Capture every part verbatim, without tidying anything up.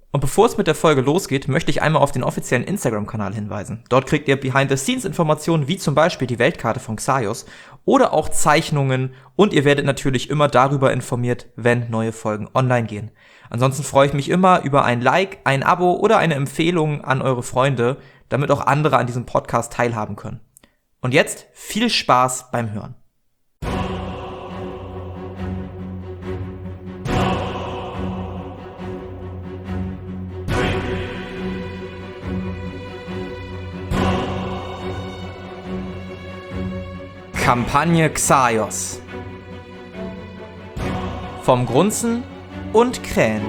Und bevor es mit der Folge losgeht, möchte ich einmal auf den offiziellen Instagram-Kanal hinweisen. Dort kriegt ihr Behind-the-Scenes-Informationen wie zum Beispiel die Weltkarte von Xaios oder auch Zeichnungen und ihr werdet natürlich immer darüber informiert, wenn neue Folgen online gehen. Ansonsten freue ich mich immer über ein Like, ein Abo oder eine Empfehlung an eure Freunde, damit auch andere an diesem Podcast teilhaben können. Und jetzt viel Spaß beim Hören. Kampagne Xaios. Vom Grunzen und Krähen.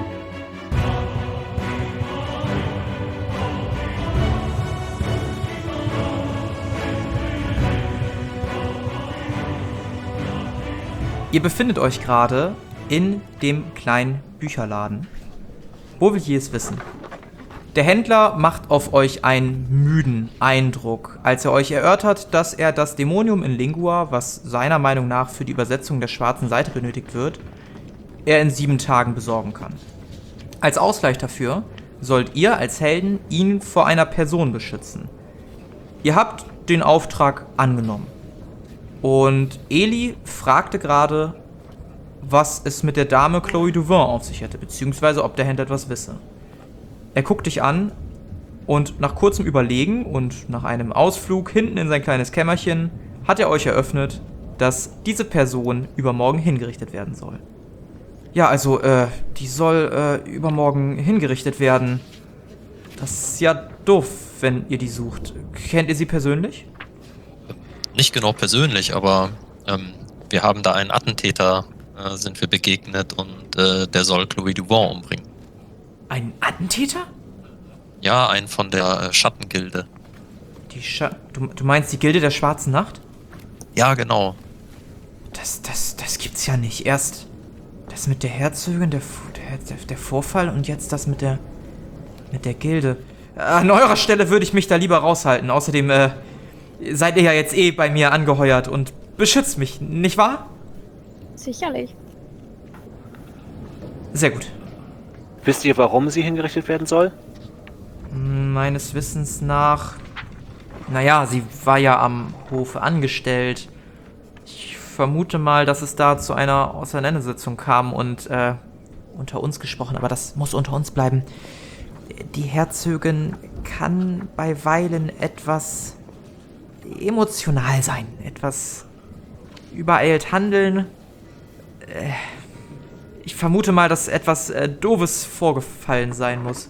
Ihr befindet euch gerade in dem kleinen Bücherladen. Wo will je es wissen? Der Händler macht auf euch einen müden Eindruck, als er euch erörtert, dass er das Dämonium in Lingua, was seiner Meinung nach für die Übersetzung der schwarzen Seite benötigt wird, er in sieben Tagen besorgen kann. Als Ausgleich dafür sollt ihr als Helden ihn vor einer Person beschützen. Ihr habt den Auftrag angenommen. Und Eli fragte gerade, was es mit der Dame Chloe Duvin auf sich hätte, beziehungsweise ob der Händler etwas wisse. Er guckt dich an und nach kurzem Überlegen und nach einem Ausflug hinten in sein kleines Kämmerchen hat er euch eröffnet, dass diese Person übermorgen hingerichtet werden soll. Ja, also, äh, die soll, äh, übermorgen hingerichtet werden. Das ist ja doof, wenn ihr die sucht. Kennt ihr sie persönlich? Nicht genau persönlich, aber ähm, wir haben da einen Attentäter, äh, sind wir begegnet und äh, der soll Chloe Duvin umbringen. Ein Attentäter? Ja, ein von der äh, Schattengilde. Die Scha- du, du meinst die Gilde der Schwarzen Nacht? Ja, genau. Das, das, das gibt's ja nicht. Erst das mit der Herzogin, der, der, der Vorfall und jetzt das mit der, mit der Gilde. An eurer Stelle würde ich mich da lieber raushalten. Außerdem, äh, seid ihr ja jetzt eh bei mir angeheuert und beschützt mich, nicht wahr? Sicherlich. Sehr gut. Wisst ihr, warum sie hingerichtet werden soll? Meines Wissens nach... Naja, sie war ja am Hofe angestellt. Ich vermute mal, dass es da zu einer Auseinandersetzung kam und, äh, unter uns gesprochen, aber das muss unter uns bleiben. Die Herzogin kann bei Weilen etwas emotional sein, etwas übereilt handeln. Äh, ich vermute mal, dass etwas äh, Doofes vorgefallen sein muss.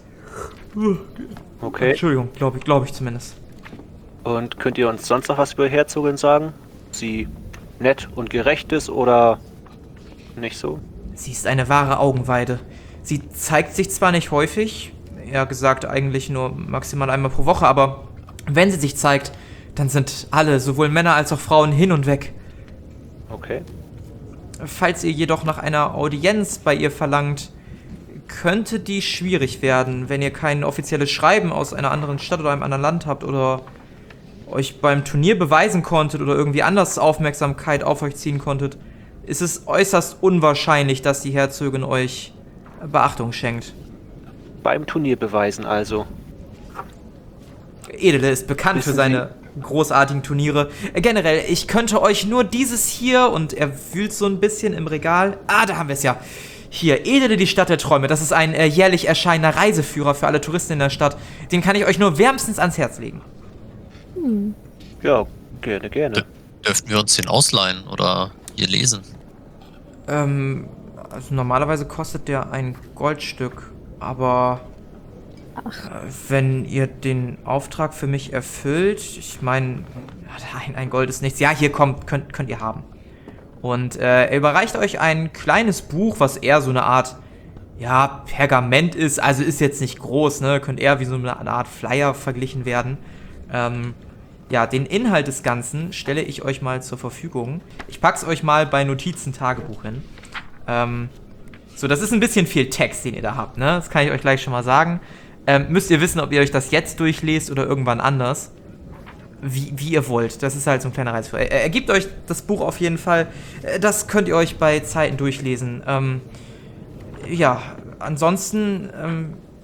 Okay. Entschuldigung, glaube ich, glaube ich zumindest. Und könnt ihr uns sonst noch was über Herzogin sagen? Sie nett und gerecht ist oder nicht so? Sie ist eine wahre Augenweide. Sie zeigt sich zwar nicht häufig, eher gesagt eigentlich nur maximal einmal pro Woche, aber wenn sie sich zeigt, dann sind alle, sowohl Männer als auch Frauen, hin und weg. Okay. Falls ihr jedoch nach einer Audienz bei ihr verlangt, könnte die schwierig werden, wenn ihr kein offizielles Schreiben aus einer anderen Stadt oder einem anderen Land habt oder euch beim Turnier beweisen konntet oder irgendwie anders Aufmerksamkeit auf euch ziehen konntet, ist es äußerst unwahrscheinlich, dass die Herzogin euch Beachtung schenkt. Beim Turnier beweisen also. Edele ist bekannt Wissen für seine großartigen Turniere. Äh, generell, ich könnte euch nur dieses hier, und er wühlt so ein bisschen im Regal. Ah, da haben wir es ja. Hier, Edele, die Stadt der Träume. Das ist ein äh, jährlich erscheinender Reiseführer für alle Touristen in der Stadt. Den kann ich euch nur wärmstens ans Herz legen. Hm. Ja, gerne, gerne. D- dürften wir uns den ausleihen oder hier lesen? Ähm, also normalerweise kostet der ein Goldstück, aber Ach. äh, wenn ihr den Auftrag für mich erfüllt, ich meine, ein, ein Gold ist nichts. Ja, hier kommt, könnt, könnt ihr haben. Und äh, er überreicht euch ein kleines Buch, was eher so eine Art, ja, Pergament ist. Also ist jetzt nicht groß, ne? Könnt eher wie so eine Art Flyer verglichen werden. Ähm, ja, den Inhalt des Ganzen stelle ich euch mal zur Verfügung. Ich pack's euch mal bei Notizen-Tagebuch hin. Ähm, so, das ist ein bisschen viel Text, den ihr da habt, ne? Das kann ich euch gleich schon mal sagen. Ähm, müsst ihr wissen, ob ihr euch das jetzt durchlest oder irgendwann anders. Wie, wie ihr wollt. Das ist halt so ein kleiner Reiz. Er, er gibt euch das Buch auf jeden Fall. Das könnt ihr euch bei Zeiten durchlesen. Ähm, ja, ansonsten, ähm,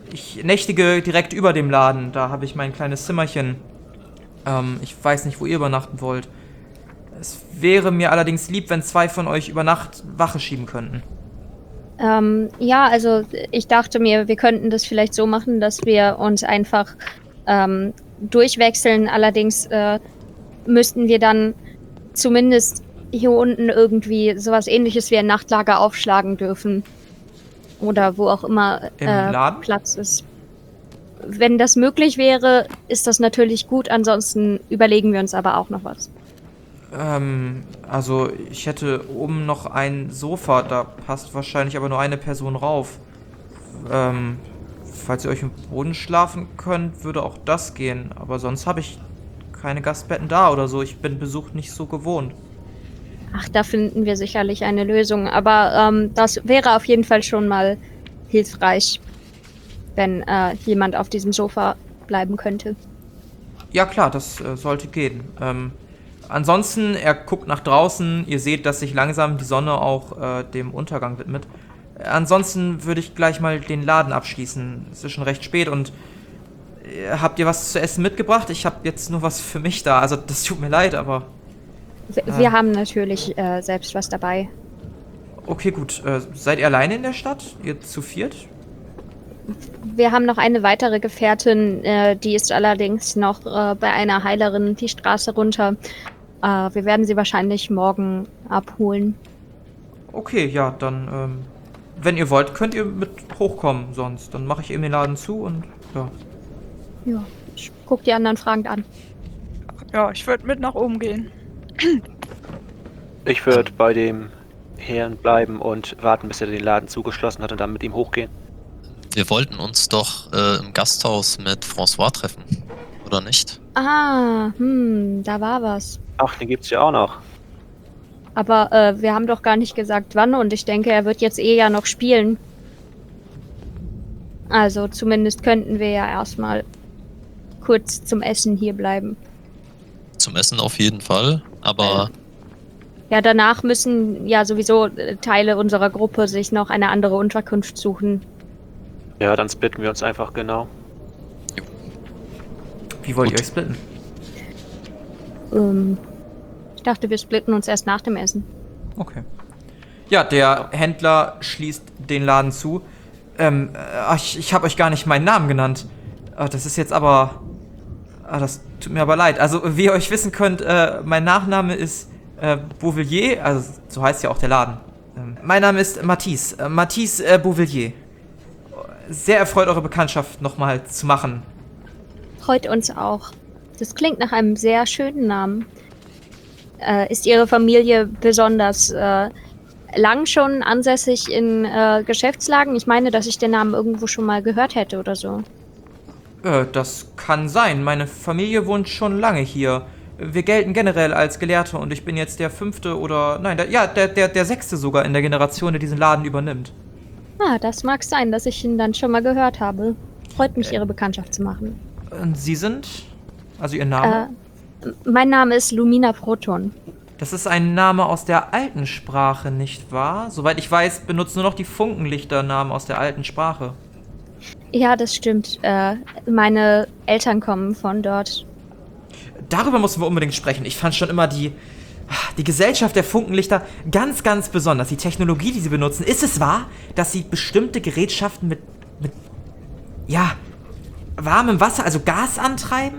ich nächtige direkt über dem Laden. Da habe ich mein kleines Zimmerchen. Ähm, ich weiß nicht, wo ihr übernachten wollt. Es wäre mir allerdings lieb, wenn zwei von euch über Nacht Wache schieben könnten. Ähm, ja, also ich dachte mir, wir könnten das vielleicht so machen, dass wir uns einfach ähm, durchwechseln. Allerdings äh, müssten wir dann zumindest hier unten irgendwie sowas Ähnliches wie ein Nachtlager aufschlagen dürfen. Oder wo auch immer Im äh, Laden? Platz ist. Wenn das möglich wäre, ist das natürlich gut. Ansonsten überlegen wir uns aber auch noch was. Ähm, also ich hätte oben noch ein Sofa, da passt wahrscheinlich aber nur eine Person rauf. Ähm, falls ihr euch im Boden schlafen könnt, würde auch das gehen. Aber sonst habe ich keine Gastbetten da oder so. Ich bin Besuch nicht so gewohnt. Ach, da finden wir sicherlich eine Lösung. Aber ähm, das wäre auf jeden Fall schon mal hilfreich, wenn äh, jemand auf diesem Sofa bleiben könnte. Ja klar, das äh, sollte gehen. Ähm, ansonsten, er guckt nach draußen. Ihr seht, dass sich langsam die Sonne auch äh, dem Untergang widmet. Äh, ansonsten würde ich gleich mal den Laden abschließen. Es ist schon recht spät und äh, habt ihr was zu essen mitgebracht? Ich habe jetzt nur was für mich da. Also das tut mir leid, aber... Wir, Ah. wir haben natürlich äh, selbst was dabei. Okay, gut. Äh, seid ihr alleine in der Stadt? Ihr zu viert? Wir haben noch eine weitere Gefährtin, äh, die ist allerdings noch äh, bei einer Heilerin die Straße runter. Äh, wir werden sie wahrscheinlich morgen abholen. Okay, ja, dann, ähm, wenn ihr wollt, könnt ihr mit hochkommen sonst. Dann mache ich eben den Laden zu und, ja. Ja, ich guck die anderen fragend an. Ja, ich würde mit nach oben gehen. Ich würde bei dem Herrn bleiben und warten, bis er den Laden zugeschlossen hat und dann mit ihm hochgehen. Wir wollten uns doch äh, im Gasthaus mit François treffen, oder nicht? Ah, hm, da war was. Ach, den gibt's ja auch noch. Aber äh, wir haben doch gar nicht gesagt, wann, und ich denke, er wird jetzt eh ja noch spielen. Also zumindest könnten wir ja erstmal kurz zum Essen hier bleiben. Zum Essen auf jeden Fall, aber Ja, danach müssen ja sowieso äh, Teile unserer Gruppe sich noch eine andere Unterkunft suchen. Ja, dann splitten wir uns einfach genau. Wie wollt ihr Gut. euch splitten? Ähm, ich dachte, wir splitten uns erst nach dem Essen. Okay. Ja, der Händler schließt den Laden zu. Ähm, äh, ich, ich habe euch gar nicht meinen Namen genannt. Äh, das ist jetzt aber... Ah, das tut mir aber leid. Also, wie ihr euch wissen könnt, äh, mein Nachname ist äh, Beauvillier, also so heißt ja auch der Laden. Ähm, mein Name ist Mathis, äh, Mathis äh, Beauvillier. Sehr erfreut, eure Bekanntschaft nochmal zu machen. Freut uns auch. Das klingt nach einem sehr schönen Namen. Äh, ist Ihre Familie besonders äh, lang schon ansässig in äh, Geschäftslagen? Ich meine, dass ich den Namen irgendwo schon mal gehört hätte oder so. Äh, das kann sein. Meine Familie wohnt schon lange hier. Wir gelten generell als Gelehrte und ich bin jetzt der fünfte oder... Nein, der, ja, der, der, der sechste sogar in der Generation, der diesen Laden übernimmt. Ah, das mag sein, dass ich ihn dann schon mal gehört habe. Freut mich, Ihre Bekanntschaft zu machen. Und Sie sind? Also Ihr Name? Äh, mein Name ist Lumina Proton. Das ist ein Name aus der alten Sprache, nicht wahr? Soweit ich weiß, benutzen nur noch die Funkenlichter Namen aus der alten Sprache. Ja, das stimmt. Äh, meine Eltern kommen von dort. Darüber müssen wir unbedingt sprechen. Ich fand schon immer die, die Gesellschaft der Funkenlichter ganz, ganz besonders. Die Technologie, die sie benutzen. Ist es wahr, dass sie bestimmte Gerätschaften mit, mit, ja, warmem Wasser, also Gas antreiben?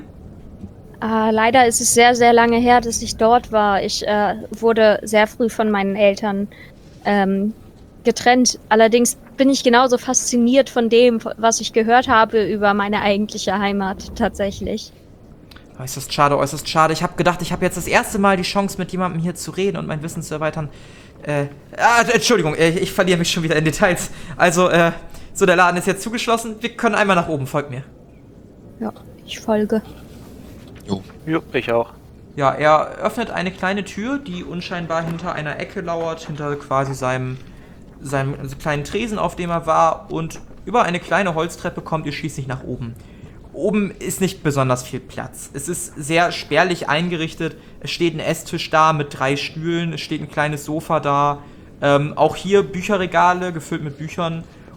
Äh, leider ist es sehr, sehr lange her, dass ich dort war. Ich äh, wurde sehr früh von meinen Eltern ähm, getrennt. Allerdings bin ich genauso fasziniert von dem, was ich gehört habe über meine eigentliche Heimat tatsächlich. Äußerst schade, äußerst schade. Ich habe gedacht, ich habe jetzt das erste Mal die Chance, mit jemandem hier zu reden und mein Wissen zu erweitern. Äh, ah, Entschuldigung, äh, ich verliere mich schon wieder in Details. Also, äh, so, der Laden ist jetzt zugeschlossen. Wir können einmal nach oben, folgt mir. Ja, ich folge. jo. Jo, ich auch. Ja, er öffnet eine kleine Tür, die unscheinbar hinter einer Ecke lauert, hinter quasi seinem, seinem kleinen Tresen, auf dem er war. Und über eine kleine Holztreppe kommt ihr schließlich nach oben. Oben ist nicht besonders viel Platz. Es ist sehr spärlich eingerichtet. Es steht ein Esstisch da mit drei Stühlen. Es steht ein kleines Sofa da. Ähm, auch hier Bücherregale gefüllt mit Büchern.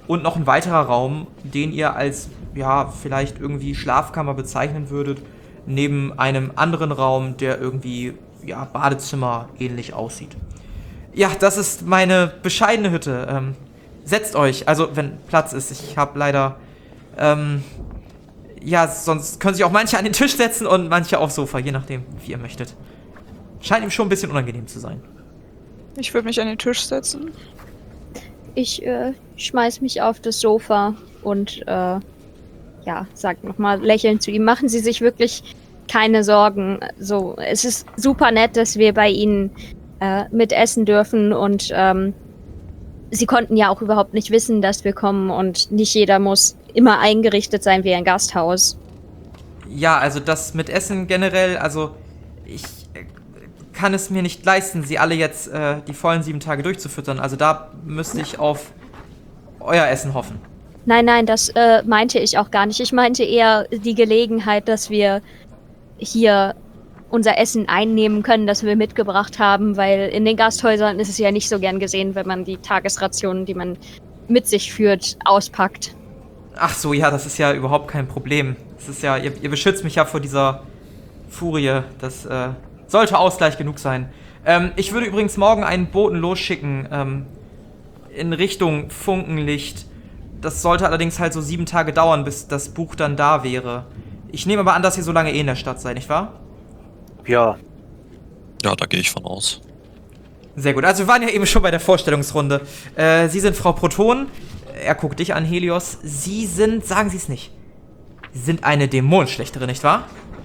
und noch ein weiterer Raum, den ihr als, ja, vielleicht irgendwie Schlafkammer bezeichnen würdet, neben einem anderen Raum, der irgendwie, ja, Badezimmer ähnlich aussieht. Ja, das ist meine bescheidene Hütte. Ähm, setzt euch, also wenn Platz ist. Ich habe leider, ähm, ja, sonst können sich auch manche an den Tisch setzen und manche aufs Sofa, je nachdem, wie ihr möchtet. Scheint ihm schon ein bisschen unangenehm zu sein. Ich würde mich an den Tisch setzen. Ich äh, schmeiß mich auf das Sofa und äh, ja, sag nochmal lächelnd zu ihm, machen Sie sich wirklich keine Sorgen. So, es ist super nett, dass wir bei Ihnen äh, mitessen dürfen und ähm, Sie konnten ja auch überhaupt nicht wissen, dass wir kommen und nicht jeder muss immer eingerichtet sein wie ein Gasthaus. Ja, also das mit Essen generell, also ich äh, kann es mir nicht leisten, sie alle jetzt äh, die vollen sieben Tage durchzufüttern. Also da müsste ich auf euer Essen hoffen. Nein, nein, das äh, meinte ich auch gar nicht. Ich meinte eher die Gelegenheit, dass wir hier unser Essen einnehmen können, das wir mitgebracht haben, weil in den Gasthäusern ist es ja nicht so gern gesehen, wenn man die Tagesrationen, die man mit sich führt, auspackt. Ach so, ja, das ist ja überhaupt kein Problem. Das ist ja, ihr, ihr beschützt mich ja vor dieser Furie. Das äh, sollte Ausgleich genug sein. Ähm, ich würde übrigens morgen einen Boten losschicken, ähm, in Richtung Funkenlicht. Das sollte allerdings halt so sieben Tage dauern, bis das Buch dann da wäre. Ich nehme aber an, dass ihr so lange eh in der Stadt seid, nicht wahr? Ja, Ja, da gehe ich von aus. Sehr gut. Also wir waren ja eben schon bei der Vorstellungsrunde. Äh, Sie sind Frau Proton. Er guckt dich an, Helios. Sie sind, sagen Sie es nicht, Sie sind eine Dämonenschlechterin, nicht wahr?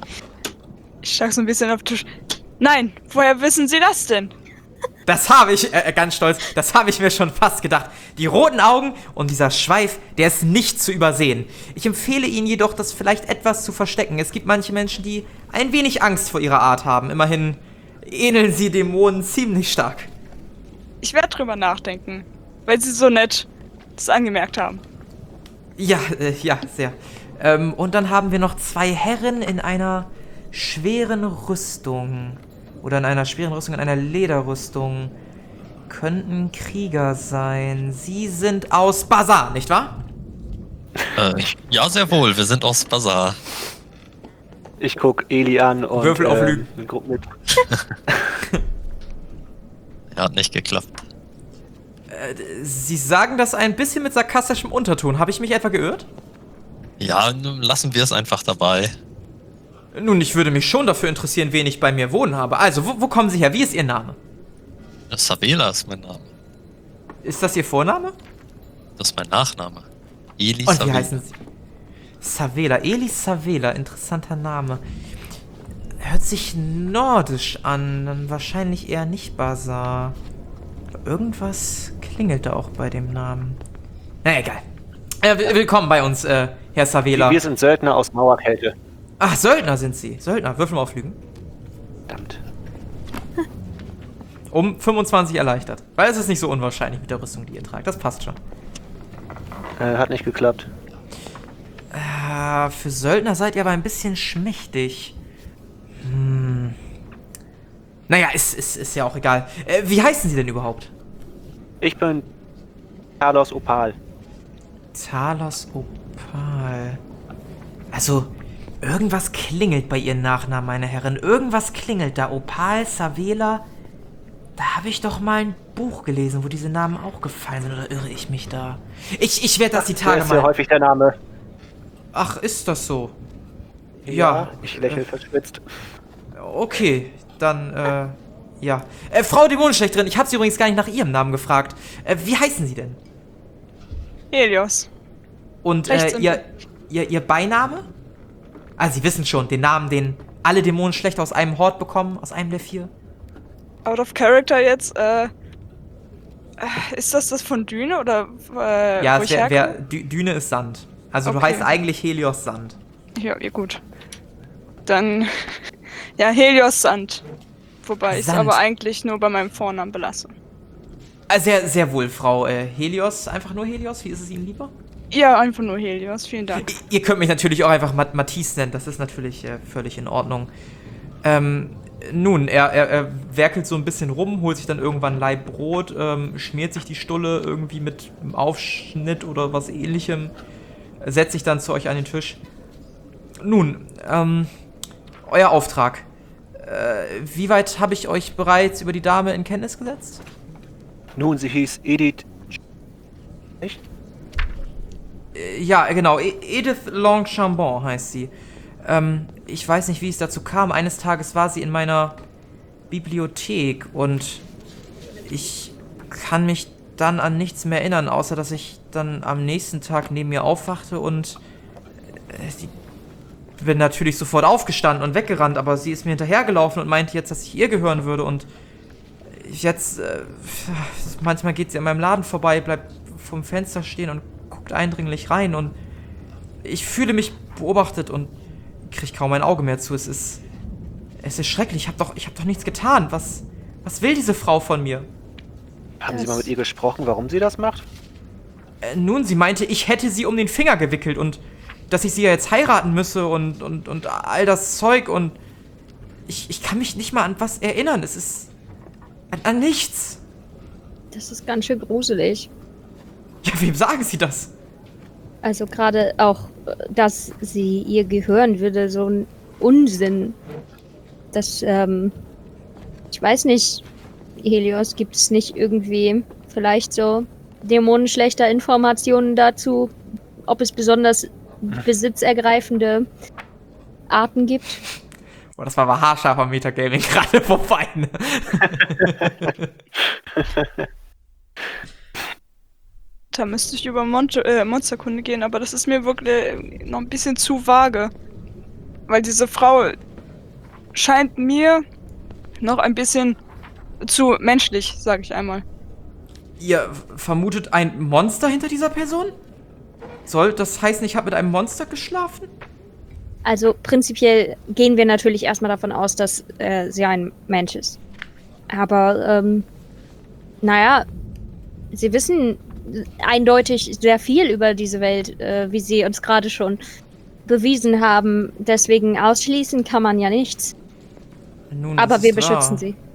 Ich schlag so ein bisschen auf den Tisch. Nein, woher wissen Sie das denn? Das habe ich, äh, ganz stolz, das habe ich mir schon fast gedacht. Die roten Augen und dieser Schweif, der ist nicht zu übersehen. Ich empfehle Ihnen jedoch, das vielleicht etwas zu verstecken. Es gibt manche Menschen, die ein wenig Angst vor ihrer Art haben. Immerhin ähneln sie Dämonen ziemlich stark. Ich werde drüber nachdenken, weil Sie so nett das angemerkt haben. Ja, äh, ja, sehr. Ähm, und dann haben wir noch zwei Herren in einer schweren Rüstung. Oder in einer schweren Rüstung, in einer Lederrüstung. Könnten Krieger sein. Sie sind aus Bazar, nicht wahr? Äh, ja, sehr wohl. Wir sind aus Bazar. ich guck Eli an und Würfel auf äh, Lügen. guck mit. Ja, hat nicht geklappt. Äh, Sie sagen das ein bisschen mit sarkastischem Unterton. Habe ich mich etwa geirrt? Ja, nun lassen wir es einfach dabei. Nun, ich würde mich schon dafür interessieren, wen ich bei mir wohnen habe. Also, wo, wo kommen Sie her? Wie ist Ihr Name? Savela ist mein Name. Ist das Ihr Vorname? Das ist mein Nachname. Eli Und wie Savela. heißen Sie? Savela. Eli Savela. Interessanter Name. Hört sich nordisch an. Dann wahrscheinlich eher nicht Bazar. Aber irgendwas klingelt da auch bei dem Namen. Na, egal. Äh, will- willkommen bei uns, äh, Herr Savela. Wir sind Söldner aus Mauerkälte. Ach, Söldner sind Sie. Söldner. Würfel mal auf Lügen. Verdammt. Um fünfundzwanzig erleichtert. Weil es ist nicht so unwahrscheinlich mit der Rüstung, die ihr tragt. Das passt schon. Äh, hat nicht geklappt. Äh, für Söldner seid ihr aber ein bisschen schmächtig. Hm. Naja, ist, ist, ist ja auch egal. Äh, wie heißen Sie denn überhaupt? Ich bin Carlos Opal. Talos Opal. Also, irgendwas klingelt bei Ihren Nachnamen, meine Herren. Irgendwas klingelt da. Opal, Savela. Da habe ich doch mal ein Buch gelesen, wo diese Namen auch gefallen sind. Oder irre ich mich da? Ich, ich werde das die Der Tage ist sehr mal... häufig der Name. Ach, ist das so? Ja. Ich lächle verschwitzt. Okay, dann, äh, ja. Äh, Frau Dämonenschlechterin, ich habe Sie übrigens gar nicht nach Ihrem Namen gefragt. Äh, wie heißen Sie denn? Helios. Und, Recht äh, simpel. ihr, ihr, Ihr Beiname? Ah, Sie wissen schon, den Namen, den alle Dämonenschlechter aus einem Hort bekommen, aus einem der vier. Out of Character jetzt, äh. äh, Ist das das von Düne oder äh, Ja, wo es ich wär, herkomme? wär, Dü- Düne ist Sand. Also du Okay. heißt eigentlich Helios Sand. Ja, ja, gut. Dann. Ja, Helios Sand. Wobei ich es Sand. aber eigentlich nur bei meinem Vornamen belasse. Äh, sehr, sehr wohl, Frau äh, Helios. Einfach nur Helios, wie ist es Ihnen lieber? Ja, einfach nur Helios, vielen Dank. I- Ihr könnt mich natürlich auch einfach Mat Matisse nennen, das ist natürlich äh, völlig in Ordnung. Ähm, Nun, er, er, er werkelt so ein bisschen rum, holt sich dann irgendwann ein Laib Brot, ähm, schmiert sich die Stulle irgendwie mit einem Aufschnitt oder was ähnlichem, setzt sich dann zu euch an den Tisch. Nun, ähm, euer Auftrag. Äh, wie weit habe ich euch bereits über die Dame in Kenntnis gesetzt? Nun, sie hieß Edith. Nicht? Äh, ja, genau, E- Edith Longchambon heißt sie. Ähm, ich weiß nicht, wie es dazu kam. Eines Tages war sie in meiner Bibliothek und ich kann mich dann an nichts mehr erinnern, außer dass ich dann am nächsten Tag neben ihr aufwachte und äh, die bin natürlich sofort aufgestanden und weggerannt, aber sie ist mir hinterhergelaufen und meinte jetzt, dass ich ihr gehören würde und jetzt, äh, manchmal geht sie an meinem Laden vorbei, bleibt vom Fenster stehen und guckt eindringlich rein und ich fühle mich beobachtet und kriege kaum ein Auge mehr zu. Es ist, es ist schrecklich. Ich habe doch, ich habe doch nichts getan. Was, was will diese Frau von mir? Haben Sie Das- mal mit ihr gesprochen, warum sie das macht? Äh, nun, sie meinte, ich hätte sie um den Finger gewickelt und dass ich sie ja jetzt heiraten müsse und, und, und all das Zeug und ich, ich kann mich nicht mal an was erinnern. Es ist an, an nichts. Das ist ganz schön gruselig. Ja, wem sagen Sie das? Also gerade auch, äh, dass sie ihr gehören würde, so ein Unsinn. Das, ähm, ich weiß nicht, Helios, gibt es nicht irgendwie vielleicht so dämonenschlechter Informationen dazu, ob es besonders besitzergreifende Arten gibt? Boah, das war aber haarscharfer Metagaming gerade vorbei. Ne? Da müsste ich über Mon äh, Monsterkunde gehen, aber das ist mir wirklich noch ein bisschen zu vage. Weil diese Frau scheint mir noch ein bisschen zu menschlich, sage ich einmal. Ihr vermutet ein Monster hinter dieser Person? Soll das heißen, ich habe mit einem Monster geschlafen? Also prinzipiell gehen wir natürlich erstmal davon aus, dass äh, sie ein Mensch ist. Aber, ähm, naja, sie wissen eindeutig sehr viel über diese Welt, äh, wie sie uns gerade schon bewiesen haben. Deswegen ausschließen kann man ja nichts. Nun, Aber das wir ist beschützen wahr. sie.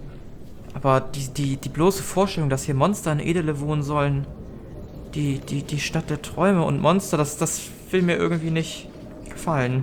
Aber die, die, die bloße Vorstellung, dass hier Monster in Edele wohnen sollen, die, die, die Stadt der Träume und Monster, das, das will mir irgendwie nicht gefallen.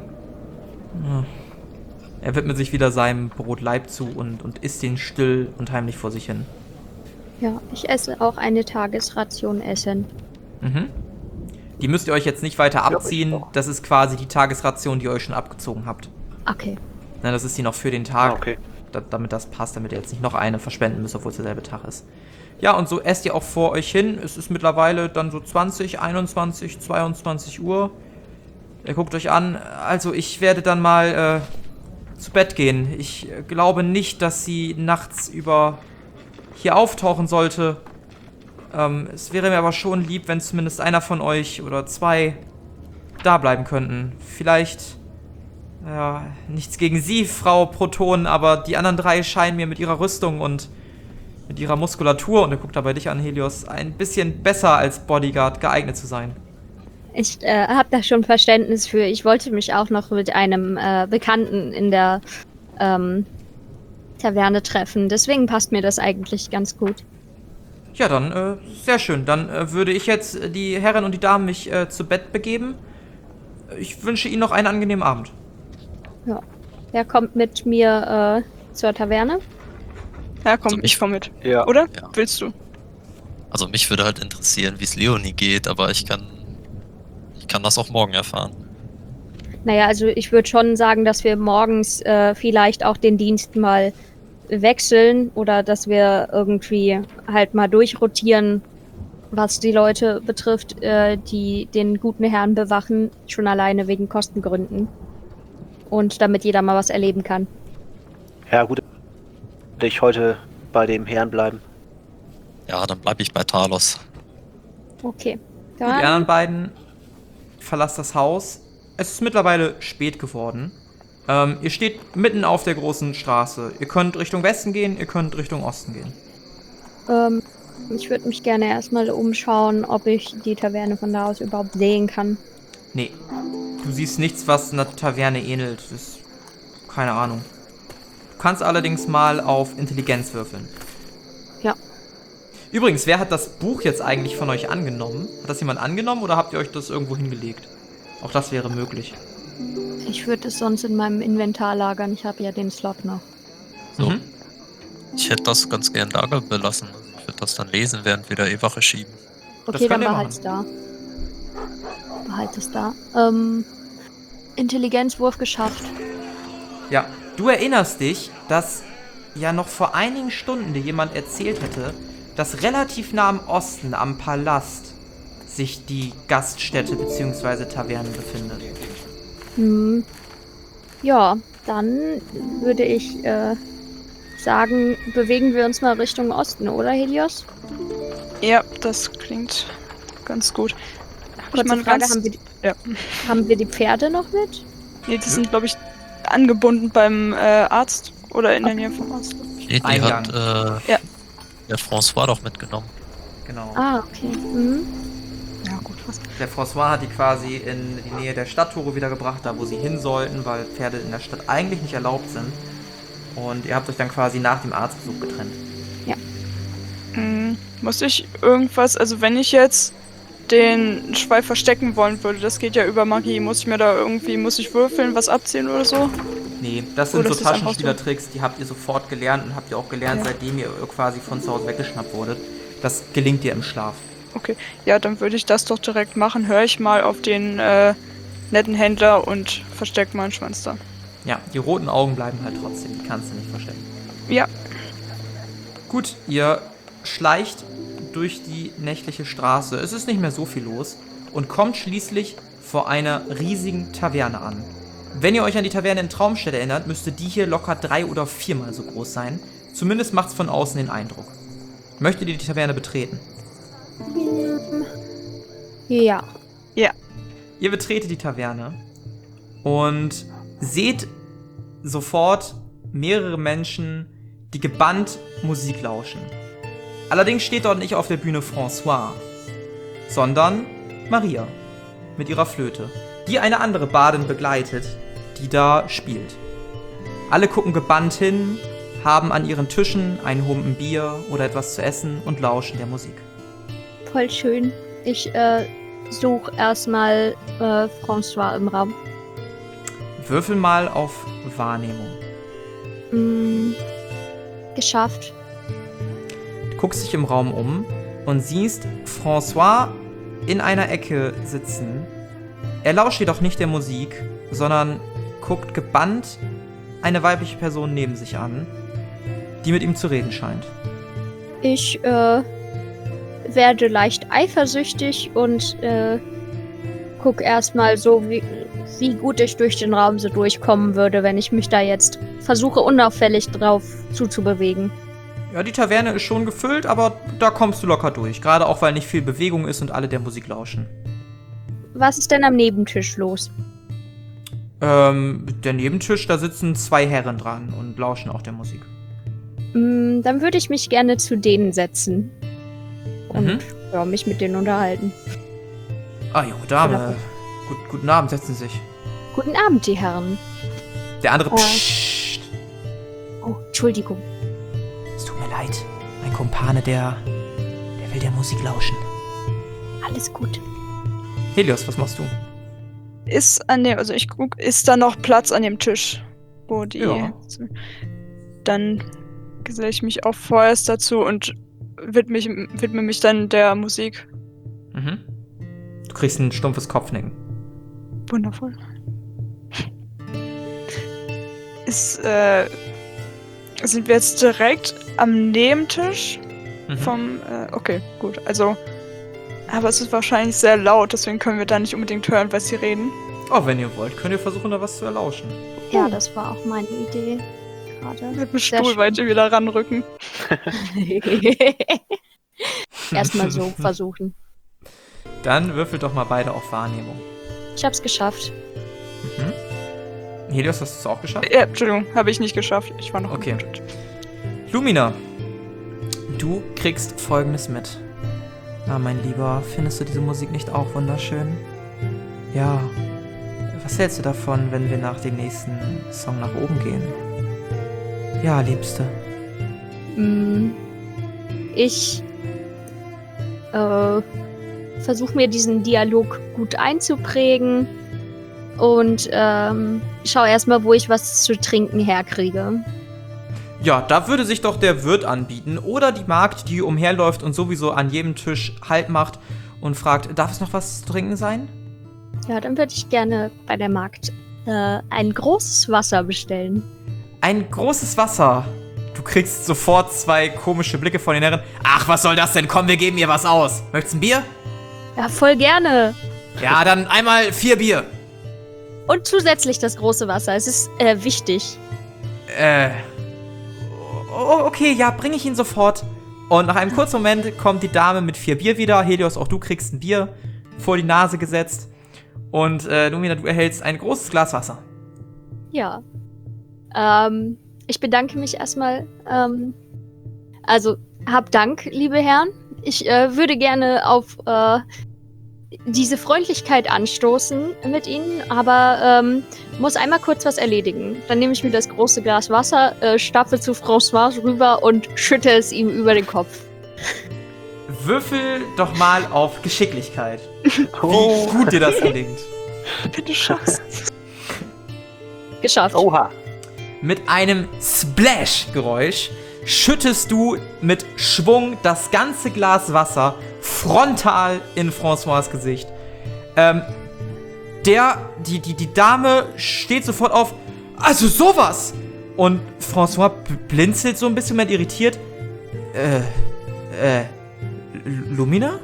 Hm. Er widmet sich wieder seinem Brotleib zu und, und isst ihn still und heimlich vor sich hin. Ja, ich esse auch eine Tagesration Essen. Mhm. Die müsst ihr euch jetzt nicht weiter Ja, ich abziehen. auch. Das ist quasi die Tagesration, die ihr euch schon abgezogen habt. Okay. Na, das ist die noch für den Tag. Ah, okay. Da, damit das passt, damit ihr jetzt nicht noch eine verschwenden müsst, obwohl es derselbe Tag ist. Ja, und so esst ihr auch vor euch hin. Es ist mittlerweile dann so zwanzig, einundzwanzig, zweiundzwanzig Uhr. Ihr guckt euch an. Also ich werde dann mal äh, zu Bett gehen. Ich äh, glaube nicht, dass sie nachts über hier auftauchen sollte. Ähm, es wäre mir aber schon lieb, wenn zumindest einer von euch oder zwei da bleiben könnten. Vielleicht... Ja, nichts gegen Sie, Frau Proton, aber die anderen drei scheinen mir mit ihrer Rüstung und mit ihrer Muskulatur, und er guckt dabei dich an, Helios, ein bisschen besser als Bodyguard geeignet zu sein. Ich äh, habe da schon Verständnis für. Ich wollte mich auch noch mit einem äh, Bekannten in der ähm, Taverne treffen. Deswegen passt mir das eigentlich ganz gut. Ja, dann, äh, sehr schön. Dann äh, würde ich jetzt äh, die Herren und die Damen mich äh, zu Bett begeben. Ich wünsche Ihnen noch einen angenehmen Abend. Ja. Wer kommt mit mir äh, zur Taverne? Ja, komm, Also ich ich- komm mit. Ja. Oder? Ja. Willst du? Also mich würde halt interessieren, wie es Leonie geht, aber ich kann, ich kann das auch morgen erfahren. Naja, also ich würde schon sagen, dass wir morgens äh, vielleicht auch den Dienst mal wechseln oder dass wir irgendwie halt mal durchrotieren, was die Leute betrifft, äh, die den guten Herrn bewachen, schon alleine wegen Kostengründen. Und damit jeder mal was erleben kann. Ja, gut. Werde ich heute bei dem Herrn bleiben. Ja, dann bleibe ich bei Talos. Okay. Gut, die Dann, anderen beiden verlasst das Haus. Es ist mittlerweile spät geworden. Ähm, ihr steht mitten auf der großen Straße. Ihr könnt Richtung Westen gehen, ihr könnt Richtung Osten gehen. ähm, ich würde mich gerne erstmal umschauen, ob ich die Taverne von da aus überhaupt sehen kann. Nee. Du siehst nichts, was einer Taverne ähnelt. Das ist keine Ahnung. Du kannst allerdings mal auf Intelligenz würfeln. Ja. Übrigens, wer hat das Buch jetzt eigentlich von euch angenommen? Hat das jemand angenommen oder habt ihr euch das irgendwo hingelegt? Auch das wäre möglich. Ich würde es sonst in meinem Inventar lagern. Ich habe ja den Slot noch. So. Mhm. Ich hätte das ganz gern da belassen. Ich würde das dann lesen, während wir da E-Wache schieben. Okay, dann könnt ihr behalt's da. Behalt es da. Ähm, Intelligenzwurf geschafft. Ja, du erinnerst dich, dass ja noch vor einigen Stunden dir jemand erzählt hätte, dass relativ nah am Osten, am Palast, sich die Gaststätte bzw. Taverne befindet. Hm. Ja, dann würde ich äh, sagen, bewegen wir uns mal Richtung Osten, oder Helios? Ja, das klingt ganz gut. Hab ich Kurze mal eine Frage, ganz- haben wir, die, Ja. haben wir die Pferde noch mit? Nee, die sind, glaube ich, angebunden beim äh, Arzt oder in der Nähe vom Arzt. Nee, die Eingang. hat äh, Ja. der François doch mitgenommen. Genau. Ah, okay. Mhm. Ja, gut, was? Der François hat die quasi in die Nähe der Stadttore wiedergebracht, da wo sie hin sollten, weil Pferde in der Stadt eigentlich nicht erlaubt sind. Und ihr habt euch dann quasi nach dem Arztbesuch getrennt. Hm, muss ich irgendwas, also wenn ich jetzt den Schweif verstecken wollen würde, das geht ja über Magie, muss ich mir da irgendwie, muss ich würfeln, was abziehen oder so? Nee, das sind Oh, das so ist einfach so. Taschenspielertricks, die habt ihr sofort gelernt und habt ihr auch gelernt, Ja. seitdem ihr quasi von zu Hause weggeschnappt wurdet. Das gelingt dir im Schlaf. Okay, ja, dann würde ich das doch direkt machen. Höre ich mal auf den äh, netten Händler und versteck meinen Schwanz da. Ja, die roten Augen bleiben halt trotzdem, die kannst du nicht verstecken. Ja, Gut, ihr schleicht durch die nächtliche Straße. Es ist nicht mehr so viel los und kommt schließlich vor einer riesigen Taverne an. Wenn ihr euch an die Taverne in Traumstedt erinnert, müsste die hier locker drei- oder viermal so groß sein. Zumindest macht es von außen den Eindruck. Möchtet ihr die Taverne betreten? Ja. Ihr betretet die Taverne und seht sofort mehrere Menschen, die gebannt Musik lauschen. Allerdings steht dort nicht auf der Bühne François, sondern Maria mit ihrer Flöte, die eine andere Badin begleitet, die da spielt. Alle gucken gebannt hin, haben an ihren Tischen einen Humpen Bier oder etwas zu essen und lauschen der Musik. Voll schön. Ich äh, suche erstmal äh, François im Raum. Würfel mal auf Wahrnehmung. Mm, geschafft. Du guckst dich im Raum um und siehst François in einer Ecke sitzen. Er lauscht jedoch nicht der Musik, sondern guckt gebannt eine weibliche Person neben sich an, die mit ihm zu reden scheint. Ich äh, werde leicht eifersüchtig und äh, guck erstmal so, wie, wie gut ich durch den Raum so durchkommen würde, wenn ich mich da jetzt versuche, unauffällig drauf zuzubewegen. Ja, die Taverne ist schon gefüllt, aber da kommst du locker durch. Gerade auch, weil nicht viel Bewegung ist und alle der Musik lauschen. Was ist denn am Nebentisch los? Ähm, der Nebentisch, da sitzen zwei Herren dran und lauschen auch der Musik. Mm, dann würde ich mich gerne zu denen setzen. Und Mhm. ja, mich mit denen unterhalten. Ah, junge Dame. Oder- Gut, guten Abend, setzen Sie sich. Guten Abend, die Herren. Der andere, Äh. pssst. Oh, Entschuldigung. Es tut mir leid. Mein Kumpane, der, der will der Musik lauschen. Alles gut. Helios, was machst du? ist an dem, also ich guck, ist da noch Platz an dem Tisch, wo die. Ja. Dann geselle ich mich auch vorerst dazu und widme mich, widme mich dann der Musik. Mhm. Du kriegst ein stumpfes Kopfnicken. Wundervoll. Ist, äh, sind wir jetzt direkt am Nebentisch Mhm. vom, äh, okay, gut, also, aber es ist wahrscheinlich sehr laut, deswegen können wir da nicht unbedingt hören, was sie reden. Oh, wenn ihr wollt, könnt ihr versuchen, da was zu erlauschen. Ja, das war auch meine Idee gerade. Mit dem Sehr Stuhl schön. weiter wieder ranrücken. Erstmal so versuchen. Dann würfelt doch mal beide auf Wahrnehmung. Ich hab's geschafft. Mhm. Helios, hast du es auch geschafft? Ja, Entschuldigung, habe ich nicht geschafft. Ich war noch Okay. gemutet. Lumina, du kriegst Folgendes mit. Na, mein Lieber, findest du diese Musik nicht auch wunderschön? Ja. Was hältst du davon, wenn wir nach dem nächsten Song nach oben gehen? Ja, Liebste. Mm, Ich äh, versuche mir diesen Dialog gut einzuprägen und ähm, schaue erstmal, wo ich was zu trinken herkriege. Ja, da würde sich doch der Wirt anbieten oder die Magd, die umherläuft und sowieso an jedem Tisch Halt macht und fragt, darf es noch was zu trinken sein? Ja, dann würde ich gerne bei der Magd äh, ein großes Wasser bestellen. Ein großes Wasser. Du kriegst sofort zwei komische Blicke von den Herren. Ach, was soll das denn? Komm, wir geben ihr was aus. Möchtest du ein Bier? Ja, voll gerne. Ja, dann einmal vier Bier. Und zusätzlich das große Wasser. Es ist äh, wichtig. Äh. Oh, okay, ja, bringe ich ihn sofort. Und nach einem kurzen Moment kommt die Dame mit vier Bier wieder. Helios, auch du kriegst ein Bier vor die Nase gesetzt. Und äh, Lumina, du erhältst ein großes Glas Wasser. Ja. Ähm, ich bedanke mich erstmal. Ähm, also, hab Dank, liebe Herren. Ich äh, würde gerne auf äh, diese Freundlichkeit anstoßen mit Ihnen, aber ähm, muss einmal kurz was erledigen. Dann nehme ich mir das große Glas Wasser, äh, stapfe zu François rüber und schütte es ihm über den Kopf. Würfel doch mal auf Geschicklichkeit. Oh. Wie gut dir das gelingt. Bitte schaffst. Geschafft. Oha. Mit einem Splash-Geräusch schüttest du mit Schwung das ganze Glas Wasser frontal in François' Gesicht. Ähm, der, die, die, die Dame steht sofort auf. Also sowas! Und François blinzelt so ein bisschen mehr irritiert. Äh, äh, Lumina?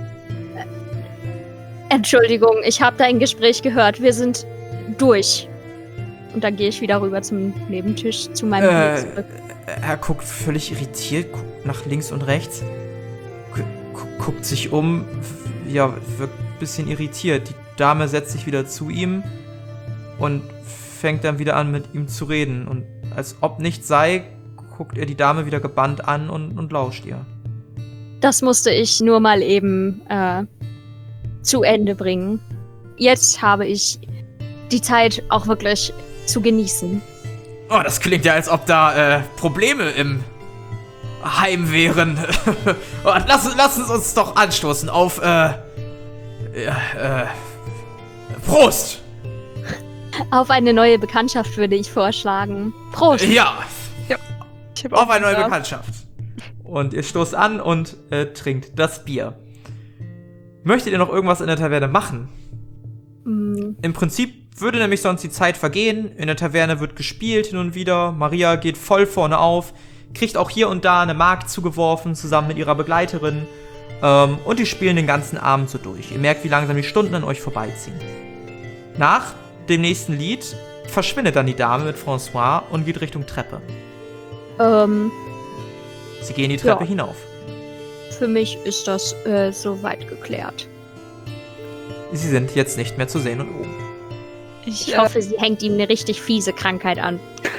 Entschuldigung, ich habe dein Gespräch gehört. Wir sind durch. Und dann gehe ich wieder rüber zum Nebentisch, zu meinem Äh, Bier zurück. Er guckt völlig irritiert, guckt nach links und rechts, gu gu guckt sich um, ja, wirkt ein bisschen irritiert. Die Dame setzt sich wieder zu ihm und fängt dann wieder an, mit ihm zu reden. Und als ob nichts sei, guckt er die Dame wieder gebannt an und, und lauscht ihr. Das musste ich nur mal eben äh, zu Ende bringen. Jetzt habe ich die Zeit auch wirklich zu genießen. Oh, das klingt ja, als ob da äh, Probleme im Heim wären. oh, lass, lass uns uns doch anstoßen auf, äh, ja, äh, Prost! Auf eine neue Bekanntschaft würde ich vorschlagen. Prost! Ja, Ich hab auf auch eine neue Bedarf. Bekanntschaft. Und ihr stoßt an und äh, trinkt das Bier. Möchtet ihr noch irgendwas in der Taverne machen? Mm, Im Prinzip würde nämlich sonst die Zeit vergehen. In der Taverne wird gespielt hin und wieder. Maria geht voll vorne auf, kriegt auch hier und da eine Magd zugeworfen, zusammen mit ihrer Begleiterin. Ähm, und die spielen den ganzen Abend so durch. Ihr merkt, wie langsam die Stunden an euch vorbeiziehen. Nach dem nächsten Lied verschwindet dann die Dame mit François und geht Richtung Treppe. ähm, Sie gehen die Treppe Ja. hinauf. für mich ist das äh, soweit geklärt. Sie sind jetzt nicht mehr zu sehen und oben. Ich, Ich äh, hoffe, sie hängt ihm eine richtig fiese Krankheit an.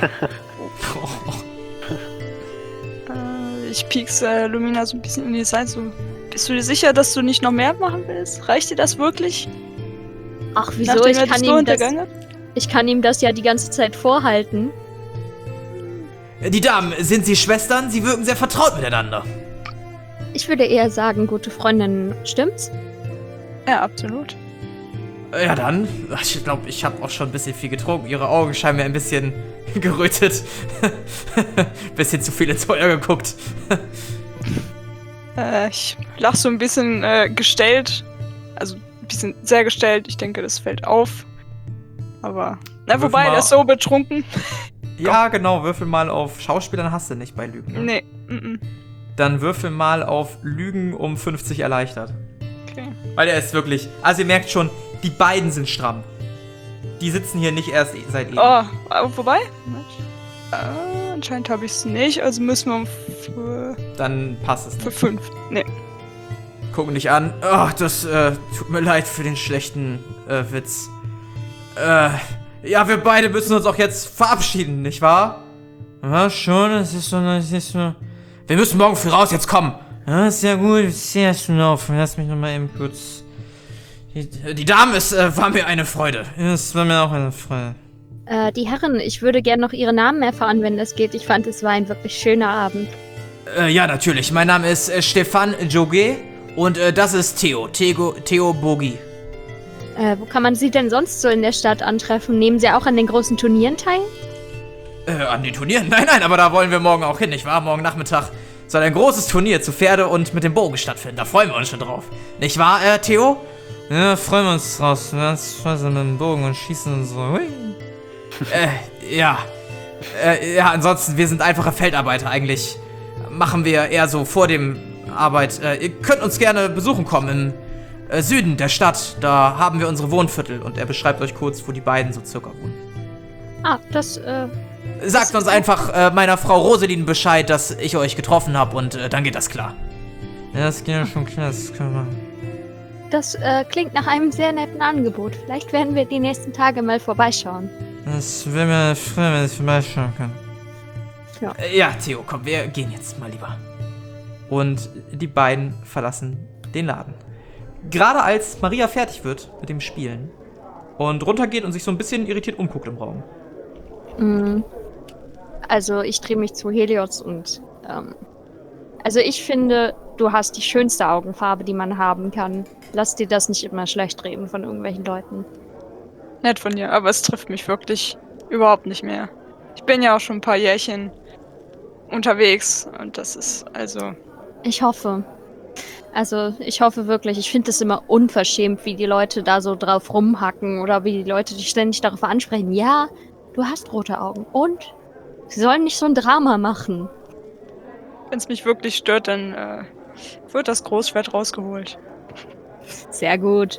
äh, ich piekse äh, Lumina so ein bisschen in die Seite. So. Bist du dir sicher, dass du nicht noch mehr machen willst? Reicht dir das wirklich? Ach, wieso? Nachdem Ich er kann, dich so ihm das, untergangen hat? ich kann ihm das ja die ganze Zeit vorhalten. Die Damen, sind Sie Schwestern? Sie wirken sehr vertraut miteinander. Ich würde eher sagen, gute Freundinnen, stimmt's? Ja, absolut. Ja dann, ich glaube, ich habe auch schon ein bisschen viel getrunken. Ihre Augen scheinen mir ein bisschen gerötet. Bisschen zu viel ins Feuer geguckt. Äh, ich lach so ein bisschen äh, gestellt. Also ein bisschen sehr gestellt. Ich denke, das fällt auf. Aber. Na, Wirf wobei, mal- der ist so betrunken. Ja, genau, würfel mal auf Schauspielern hast du nicht bei Lügen. Ne? Nee. Mm -mm. Dann würfel mal auf Lügen um fünfzig erleichtert. Okay. Weil er ist wirklich, also ihr merkt schon, die beiden sind stramm. Die sitzen hier nicht erst seit eben. Oh, äh, wobei? Moment. Äh, anscheinend habe ich es nicht, also müssen wir für, Dann passt es für nicht. fünf. Nee. Gucken dich an. Ach, das äh, tut mir leid für den schlechten äh, Witz. Äh, ja, wir beide müssen uns auch jetzt verabschieden, nicht wahr? Ja, schon, es ist so, es ist so. Wir müssen morgen früh raus, jetzt komm. Ja, ist ja gut, ich sehe ja schon auf. Lass mich noch mal eben kurz. Die, die Dame, es äh, war mir eine Freude. Es war mir auch eine Freude. Äh, die Herren, ich würde gern noch Ihre Namen erfahren, wenn das geht. Ich fand, es war ein wirklich schöner Abend. Äh, ja, natürlich. Mein Name ist äh, Stefan Joguet und äh, das ist Theo. Theo, Theo Bogi. Äh, wo kann man Sie denn sonst so in der Stadt antreffen? Nehmen Sie auch an den großen Turnieren teil? Äh, an den Turnieren? Nein, nein, aber da wollen wir morgen auch hin, nicht wahr? Morgen Nachmittag soll ein großes Turnier zu Pferde und mit dem Bogen stattfinden. Da freuen wir uns schon drauf. Nicht wahr, äh, Theo? Ja, freuen wir uns draus. Wir werden mit dem Bogen und schießen und so. Hui. äh, ja. Äh, ja, ansonsten, wir sind einfache Feldarbeiter eigentlich. Machen wir eher so vor dem Arbeit. Äh, ihr könnt uns gerne besuchen kommen im äh, Süden der Stadt. Da haben wir unsere Wohnviertel. Und er beschreibt euch kurz, wo die beiden so circa wohnen. Ah, das, äh... Sagt uns einfach äh, meiner Frau Roselin Bescheid, dass ich euch getroffen habe und äh, dann geht das klar. Ja, das geht ja schon klar, das können wir machen. Das äh, klingt nach einem sehr netten Angebot. Vielleicht werden wir die nächsten Tage mal vorbeischauen. Das wäre mir freuen, wenn ich vorbeischauen kann. Ja. Äh, ja, Theo, komm, wir gehen jetzt mal lieber. Und die beiden verlassen den Laden. Gerade als Maria fertig wird mit dem Spielen und runtergeht und sich so ein bisschen irritiert umguckt im Raum. Mm. Also ich drehe mich zu Helios und ähm, also ich finde, du hast die schönste Augenfarbe, die man haben kann. Lass dir das nicht immer schlecht reden von irgendwelchen Leuten. Nett von dir, aber es trifft mich wirklich überhaupt nicht mehr. Ich bin ja auch schon ein paar Jährchen unterwegs und das ist also... Ich hoffe. Also ich hoffe wirklich, ich finde es immer unverschämt, wie die Leute da so drauf rumhacken oder wie die Leute dich ständig darauf ansprechen. Ja, du hast rote Augen und sie sollen nicht so ein Drama machen. Wenn es mich wirklich stört, dann äh, wird das Großschwert rausgeholt. Sehr gut.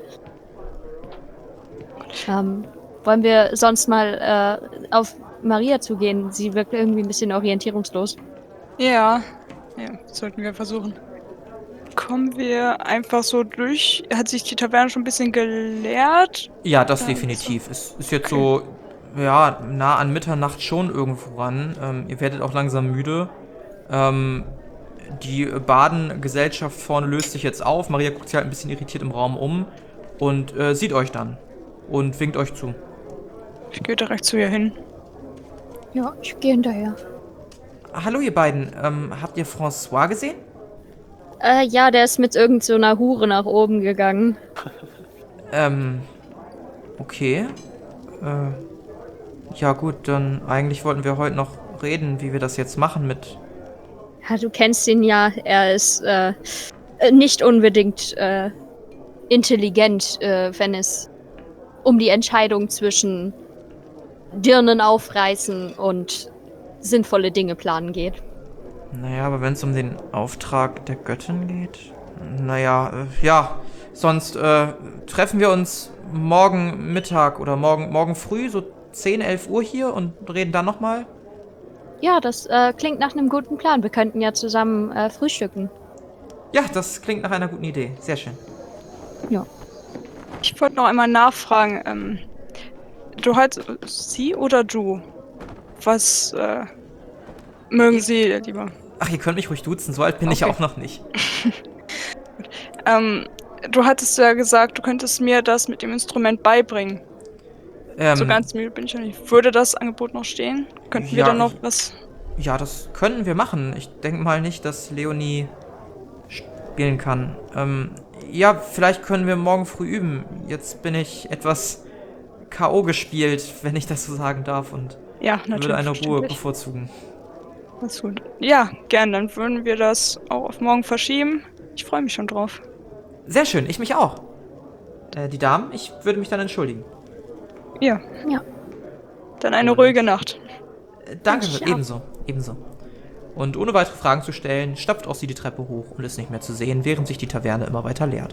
Ähm, wollen wir sonst mal äh, auf Maria zugehen? Sie wirkt irgendwie ein bisschen orientierungslos. Ja, ja, sollten wir versuchen. Kommen wir einfach so durch? Hat sich die Taverne schon ein bisschen geleert? Ja, das Ja, definitiv. Es ist jetzt Okay. so, ja, nah an Mitternacht schon irgendwo ran. Ähm, ihr werdet auch langsam müde. Ähm, die Badengesellschaft vorne löst sich jetzt auf. Maria guckt sich halt ein bisschen irritiert im Raum um und äh, sieht euch dann und winkt euch zu. Ich gehe direkt zu ihr hin. Ja, ich gehe hinterher. Hallo ihr beiden, ähm, habt ihr François gesehen? Äh, ja, der ist mit irgend so einer Hure nach oben gegangen. Ähm, okay. Äh, ja gut, dann eigentlich wollten wir heute noch reden, wie wir das jetzt machen mit... Ja, du kennst ihn ja. Er ist äh, nicht unbedingt äh, intelligent, äh, wenn es um die Entscheidung zwischen Dirnen aufreißen und sinnvolle Dinge planen geht. Naja, aber wenn es um den Auftrag der Göttin geht? Naja, äh, ja, sonst äh, treffen wir uns morgen Mittag oder morgen, morgen früh, so zehn, elf Uhr hier und reden dann nochmal. Ja, das äh, klingt nach einem guten Plan. Wir könnten ja zusammen äh, frühstücken. Ja, das klingt nach einer guten Idee. Sehr schön. Ja. Ich wollte noch einmal nachfragen, ähm, du halt sie oder du? Was äh, mögen Sie lieber? Ach, ihr könnt mich ruhig duzen, so alt bin ich Okay. auch noch nicht. Ähm, du hattest ja gesagt, du könntest mir das mit dem Instrument beibringen. Ähm, So ganz müde bin ich noch nicht. Würde das Angebot noch stehen? Könnten wir ja, dann noch ich- was... Ja, das könnten wir machen. Ich denke mal nicht, dass Leonie spielen kann. Ähm, ja, vielleicht können wir morgen früh üben. Jetzt bin ich etwas K O gespielt, wenn ich das so sagen darf, und Ja, natürlich. würde eine Ruhe verständlich. bevorzugen. Alles gut. Ja, gern. Dann würden wir das auch auf morgen verschieben. Ich freue mich schon drauf. Sehr schön, ich mich auch. Äh, die Damen, ich würde mich dann entschuldigen. Ja. Ja. Dann eine Und- ruhige Nacht. Äh, danke, Ich auch. ebenso, ebenso. Und ohne weitere Fragen zu stellen, stapft auch sie die Treppe hoch und ist nicht mehr zu sehen, während sich die Taverne immer weiter leert.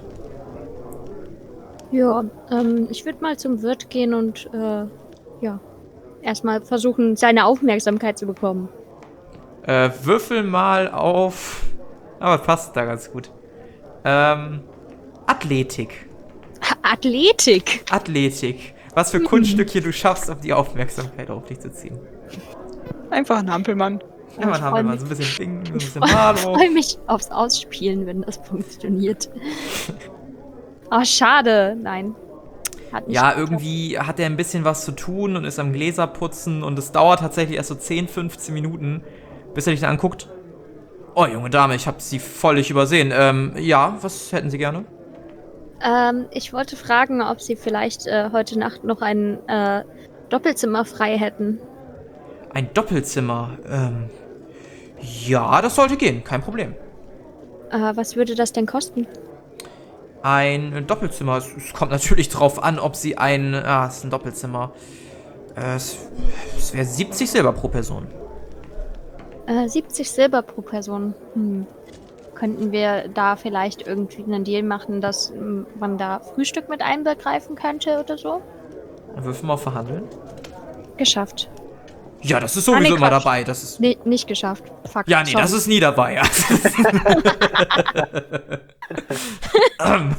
Ja, ähm, ich würde mal zum Wirt gehen und, äh, ja, erstmal versuchen, seine Aufmerksamkeit zu bekommen. Äh, würfel mal auf... Aber passt da ganz gut. Ähm, Athletik. Athletik! Athletik. Was für Kunststücke du schaffst, um die Aufmerksamkeit auf dich zu ziehen. Einfach ein Hampelmann. Ja, man ich haben freu wir mal mich. so ein bisschen Ding, so ein bisschen Ich Hallo. freue mich aufs Ausspielen, wenn das funktioniert. Oh, schade. Nein. Hat nicht Ja, geklappt. irgendwie hat er ein bisschen was zu tun und ist am Gläser putzen und es dauert tatsächlich erst so zehn, fünfzehn Minuten, bis er dich dann anguckt. Oh, junge Dame, ich habe Sie völlig übersehen. Ähm, ja, was hätten Sie gerne? Ähm, ich wollte fragen, ob Sie vielleicht äh, heute Nacht noch ein äh, Doppelzimmer frei hätten. Ein Doppelzimmer. Ähm, ja, das sollte gehen, kein Problem. Äh, was würde das denn kosten? Ein Doppelzimmer. Es, es kommt natürlich drauf an, ob Sie ein. Ah, es ist ein Doppelzimmer. Äh, es es wäre siebzig Silber pro Person. Äh, siebzig Silber pro Person. Hm. Könnten wir da vielleicht irgendwie einen Deal machen, dass m, man da Frühstück mit einbegreifen könnte oder so? Würfeln wir auf Verhandeln? Geschafft. Ja, das ist Ah, sowieso nee, immer Quatsch. dabei. Das ist. Nee, nicht geschafft. Fuck. Ja, nee, sorry. das ist nie dabei. Ja. ähm.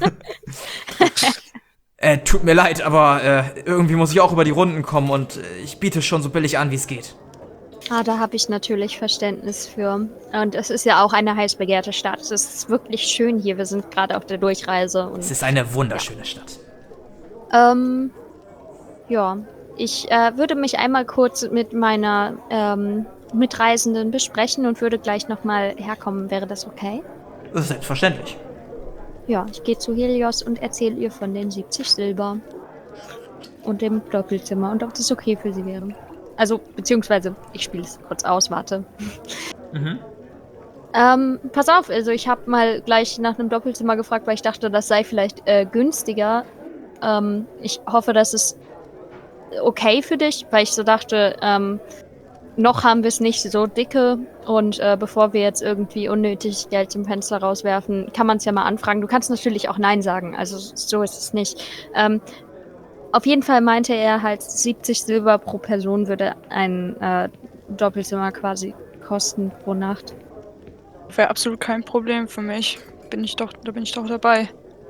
äh, tut mir leid, aber äh, irgendwie muss ich auch über die Runden kommen und äh, ich biete schon so billig an, wie es geht. Ah, da habe ich natürlich Verständnis für. Und es ist ja auch eine heiß begehrte Stadt. Es ist wirklich schön hier. Wir sind gerade auf der Durchreise. Und Es ist eine wunderschöne Stadt. Ähm, ja, ich äh, würde mich einmal kurz mit meiner ähm, Mitreisenden besprechen und würde gleich nochmal herkommen. Wäre das okay? Das ist selbstverständlich. Ja, ich gehe zu Helios und erzähle ihr von den siebzig Silber und dem Doppelzimmer und ob das okay für sie wäre. Also, beziehungsweise, ich spiele es kurz aus, warte. Mhm. Ähm, pass auf, also ich habe mal gleich nach einem Doppelzimmer gefragt, weil ich dachte, das sei vielleicht äh, günstiger. Ähm, ich hoffe, das ist okay für dich, weil ich so dachte, ähm, noch haben wir es nicht so dicke und äh, bevor wir jetzt irgendwie unnötig Geld zum Fenster rauswerfen, kann man es ja mal anfragen. Du kannst natürlich auch Nein sagen, also so ist es nicht. Ähm, auf jeden Fall meinte er halt, siebzig Silber pro Person würde ein äh, Doppelzimmer quasi kosten pro Nacht. Wäre absolut kein Problem für mich. Bin ich doch, da bin ich doch dabei.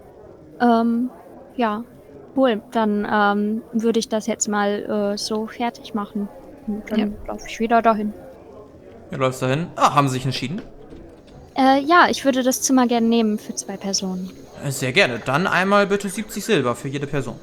Ähm, ja, cool. Dann ähm, würde ich das jetzt mal äh, so fertig machen. Und dann Ja. laufe ich wieder dahin. Ja, läufst du hin? Ah, haben Sie sich entschieden? Äh, ja, ich würde das Zimmer gerne nehmen für zwei Personen. Äh, Sehr gerne. Dann einmal bitte siebzig Silber für jede Person.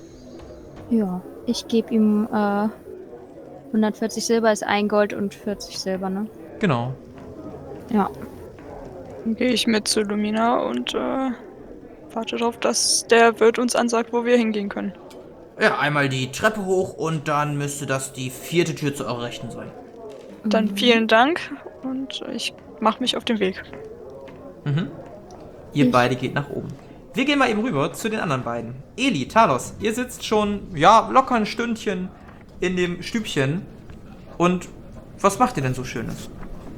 Ja, ich gebe ihm äh, hundertvierzig Silber ist ein Gold und vierzig Silber, ne? Genau. Ja. Dann gehe ich mit zu Lumina und äh, warte darauf, dass der Wirt uns ansagt, wo wir hingehen können. Ja, einmal die Treppe hoch und dann müsste das die vierte Tür zu eurer Rechten sein. Dann vielen Dank und ich mache mich auf den Weg. Mhm. Ihr Ich- beide geht nach oben. Wir gehen mal eben rüber zu den anderen beiden. Eli, Talos, ihr sitzt schon, ja, locker ein Stündchen in dem Stübchen. Und was macht ihr denn so Schönes?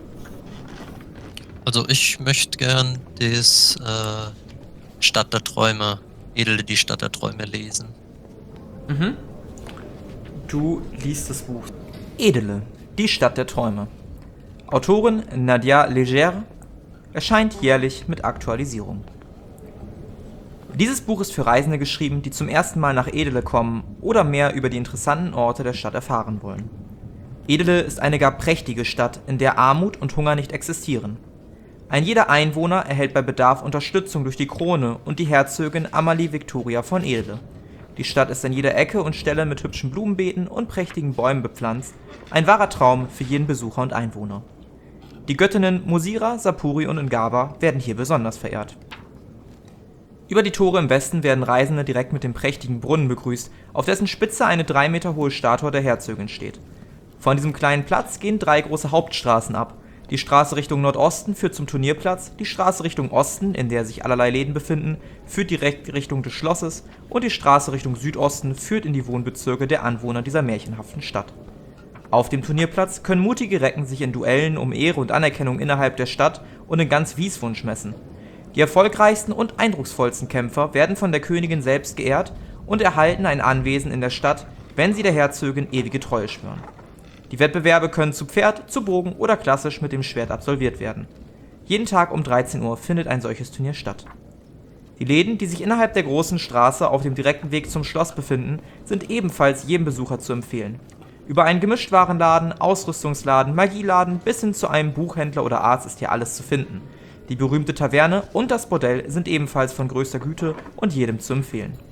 Also ich möchte gern das äh, Stadt der Träume, Edele die Stadt der Träume lesen. Mhm. Du liest das Buch. Edele, die Stadt der Träume. Autorin Nadia Leger erscheint jährlich mit Aktualisierung. Dieses Buch ist für Reisende geschrieben, die zum ersten Mal nach Edele kommen oder mehr über die interessanten Orte der Stadt erfahren wollen. Edele ist eine gar prächtige Stadt, in der Armut und Hunger nicht existieren. Ein jeder Einwohner erhält bei Bedarf Unterstützung durch die Krone und die Herzogin Amalie Victoria von Edele. Die Stadt ist an jeder Ecke und Stelle mit hübschen Blumenbeeten und prächtigen Bäumen bepflanzt, ein wahrer Traum für jeden Besucher und Einwohner. Die Göttinnen Musira, Sapuri und Ngaba werden hier besonders verehrt. Über die Tore im Westen werden Reisende direkt mit dem prächtigen Brunnen begrüßt, auf dessen Spitze eine drei Meter hohe Statue der Herzogin steht. Von diesem kleinen Platz gehen drei große Hauptstraßen ab. Die Straße Richtung Nordosten führt zum Turnierplatz, die Straße Richtung Osten, in der sich allerlei Läden befinden, führt direkt Richtung des Schlosses und die Straße Richtung Südosten führt in die Wohnbezirke der Anwohner dieser märchenhaften Stadt. Auf dem Turnierplatz können mutige Recken sich in Duellen um Ehre und Anerkennung innerhalb der Stadt und in ganz Wieswunsch messen. Die erfolgreichsten und eindrucksvollsten Kämpfer werden von der Königin selbst geehrt und erhalten ein Anwesen in der Stadt, wenn sie der Herzogin ewige Treue schwören. Die Wettbewerbe können zu Pferd, zu Bogen oder klassisch mit dem Schwert absolviert werden. Jeden Tag um dreizehn Uhr findet ein solches Turnier statt. Die Läden, die sich innerhalb der großen Straße auf dem direkten Weg zum Schloss befinden, sind ebenfalls jedem Besucher zu empfehlen. Über einen Gemischtwarenladen, Ausrüstungsladen, Magieladen bis hin zu einem Buchhändler oder Arzt ist hier alles zu finden. Die berühmte Taverne und das Bordell sind ebenfalls von größter Güte und jedem zu empfehlen.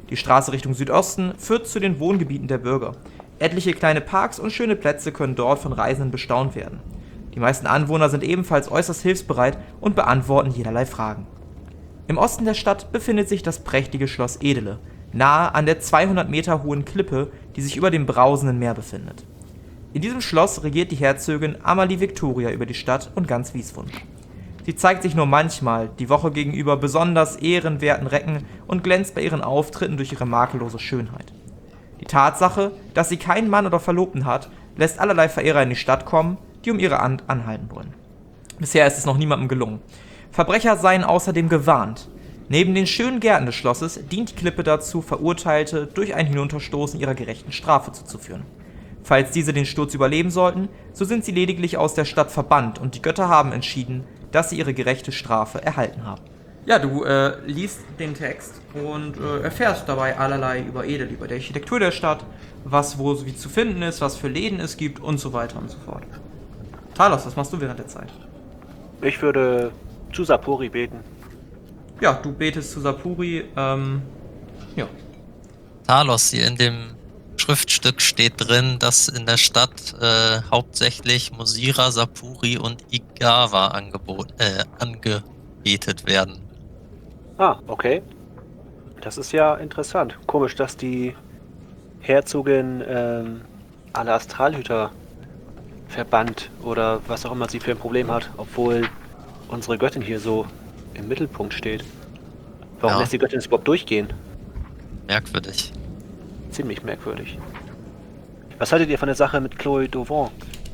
Die Straße Richtung Südosten führt zu den Wohngebieten der Bürger. Etliche kleine Parks und schöne Plätze können dort von Reisenden bestaunt werden. Die meisten Anwohner sind ebenfalls äußerst hilfsbereit und beantworten jederlei Fragen. Im Osten der Stadt befindet sich das prächtige Schloss Edele, nahe an der zweihundert Meter hohen Klippe, die sich über dem brausenden Meer befindet. In diesem Schloss regiert die Herzogin Amalie Victoria über die Stadt und ganz Wieswund. Sie zeigt sich nur manchmal, die Woche gegenüber besonders ehrenwerten Recken und glänzt bei ihren Auftritten durch ihre makellose Schönheit. Die Tatsache, dass sie keinen Mann oder Verlobten hat, lässt allerlei Verehrer in die Stadt kommen, die um ihre Hand anhalten wollen. Bisher ist es noch niemandem gelungen. Verbrecher seien außerdem gewarnt. Neben den schönen Gärten des Schlosses dient die Klippe dazu, Verurteilte durch ein Hinunterstoßen ihrer gerechten Strafe zuzuführen. Falls diese den Sturz überleben sollten, so sind sie lediglich aus der Stadt verbannt und die Götter haben entschieden, dass sie ihre gerechte Strafe erhalten haben. Ja, du äh, liest den Text und äh, erfährst dabei allerlei über Edel, über die Architektur der Stadt, was wo so wie zu finden ist, was für Läden es gibt und so weiter und so fort. Talos, was machst du während der Zeit? Ich würde zu Sapori beten. Ja, du betest zu Sapori, ähm, ja. Talos, hier in dem Schriftstück steht drin, dass in der Stadt äh, hauptsächlich Mosira, Sapuri und Igawa angeboten, äh, angebetet werden. Ah, okay. Das ist ja interessant. Komisch, dass die Herzogin ähm, alle Astralhüter verbannt oder was auch immer sie für ein Problem hat, obwohl unsere Göttin hier so im Mittelpunkt steht. Warum Ja. lässt die Göttin es überhaupt durchgehen? Merkwürdig. Ziemlich merkwürdig. Was haltet ihr von der Sache mit Chloe Dauvant?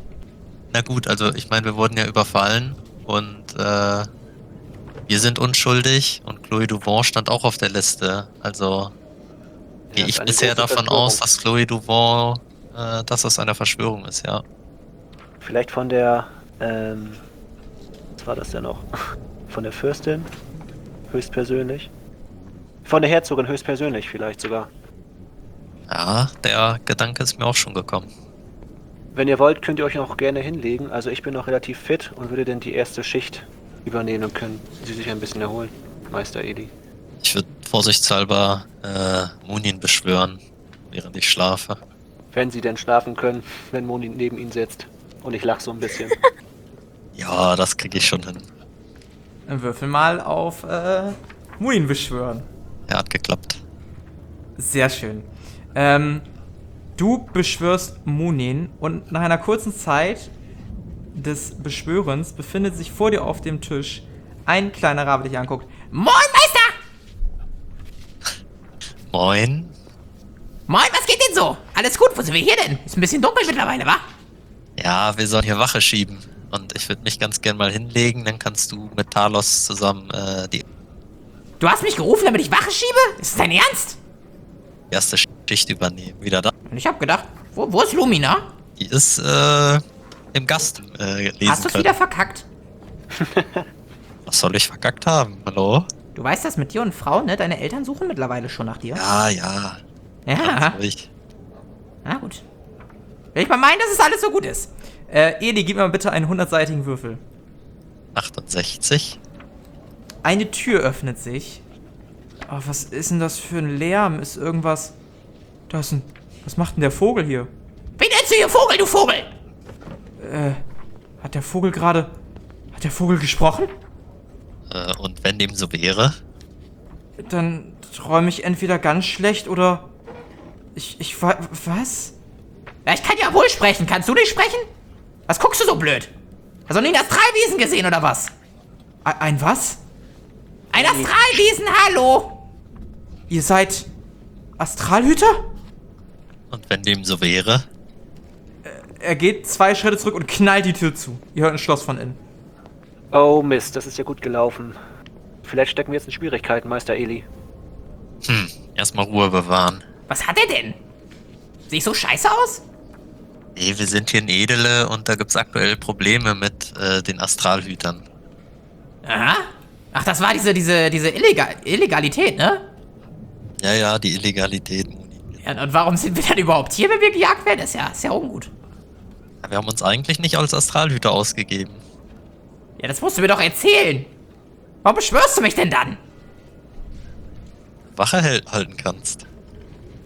Na gut, also ich meine, wir wurden ja überfallen und äh, wir sind unschuldig und Chloe Dauvant stand auch auf der Liste. Also gehe Ja, ich ist eine bisher große davon Verschwörung. aus, dass Chloe Dauvant, äh, dass das eine Verschwörung ist, ja. Vielleicht von der, ähm, was war das denn noch? Von der Fürstin? Höchstpersönlich? Von der Herzogin höchstpersönlich vielleicht sogar. Ja, der Gedanke ist mir auch schon gekommen. Wenn ihr wollt, könnt ihr euch noch gerne hinlegen. Also ich bin noch relativ fit und würde dann die erste Schicht übernehmen und können Sie sich ein bisschen erholen, Meister Eli. Ich würde vorsichtshalber äh, Munin beschwören, während ich schlafe. Wenn Sie denn schlafen können, wenn Moni neben Ihnen sitzt. Und ich lach so ein bisschen. Ja, das kriege ich schon hin. Dann würfel mal auf äh, Muin beschwören. Er hat geklappt. Sehr schön. Ähm, du beschwörst Munin und nach einer kurzen Zeit des Beschwörens befindet sich vor dir auf dem Tisch ein kleiner Rabe, der dich anguckt. Moin, Meister! Moin. Moin, was geht denn so? Alles gut, wo sind wir hier denn? Ist ein bisschen dunkel mittlerweile, wa? Ja, wir sollen hier Wache schieben. Und ich würde mich ganz gern mal hinlegen, dann kannst du mit Talos zusammen äh, die Du hast mich gerufen, damit ich Wache schiebe? Ist das dein Ernst? erste Schicht übernehmen. Wieder da. Und ich hab gedacht, wo, wo ist Lumina? Die ist äh, im Gast äh, lesen Hast du's können. wieder verkackt? Was soll ich verkackt haben? Hallo? Du weißt das mit dir und Frau, ne? Deine Eltern suchen mittlerweile schon nach dir. Ja, ja. Ja. Ganz ruhig. Na gut. Will ich mal meinen, dass es alles so gut ist. Äh, Eli, gib mir mal bitte einen hundertseitigen Würfel. achtundsechzig. Eine Tür öffnet sich. Oh, was ist denn das für ein Lärm? Ist irgendwas... Da ist ein... Was macht denn der Vogel hier? Wen nennst du hier Vogel, du Vogel? Äh, hat der Vogel gerade... Hat der Vogel gesprochen? Äh, und wenn dem so wäre? Dann träume ich entweder ganz schlecht oder... Ich, ich, wa- was? Ja, ich kann ja wohl sprechen. Kannst du nicht sprechen? Was guckst du so blöd? Hast du nie ein Astralwesen gesehen, oder was? Ein, ein was? Ein Astralwesen, hallo? Ihr seid... Astralhüter? Und wenn dem so wäre? Er geht zwei Schritte zurück und knallt die Tür zu. Ihr hört ein Schloss von innen. Oh Mist, das ist ja gut gelaufen. Vielleicht stecken wir jetzt in Schwierigkeiten, Meister Eli. Hm, erstmal Ruhe bewahren. Was hat er denn? Sehe ich so scheiße aus? Nee, wir sind hier in Edele und da gibt's aktuell Probleme mit äh, den Astralhütern. Aha. Ach, das war diese, diese, diese Illegal Illegalität, ne? Ja, ja, die Illegalität, Moni. Ja, und warum sind wir dann überhaupt hier, wenn wir gejagt werden? Das ist ja, ist ja ungut. Ja, wir haben uns eigentlich nicht als Astralhüter ausgegeben. Ja, das musst du mir doch erzählen. Warum beschwörst du mich denn dann? Wache hel- halten kannst.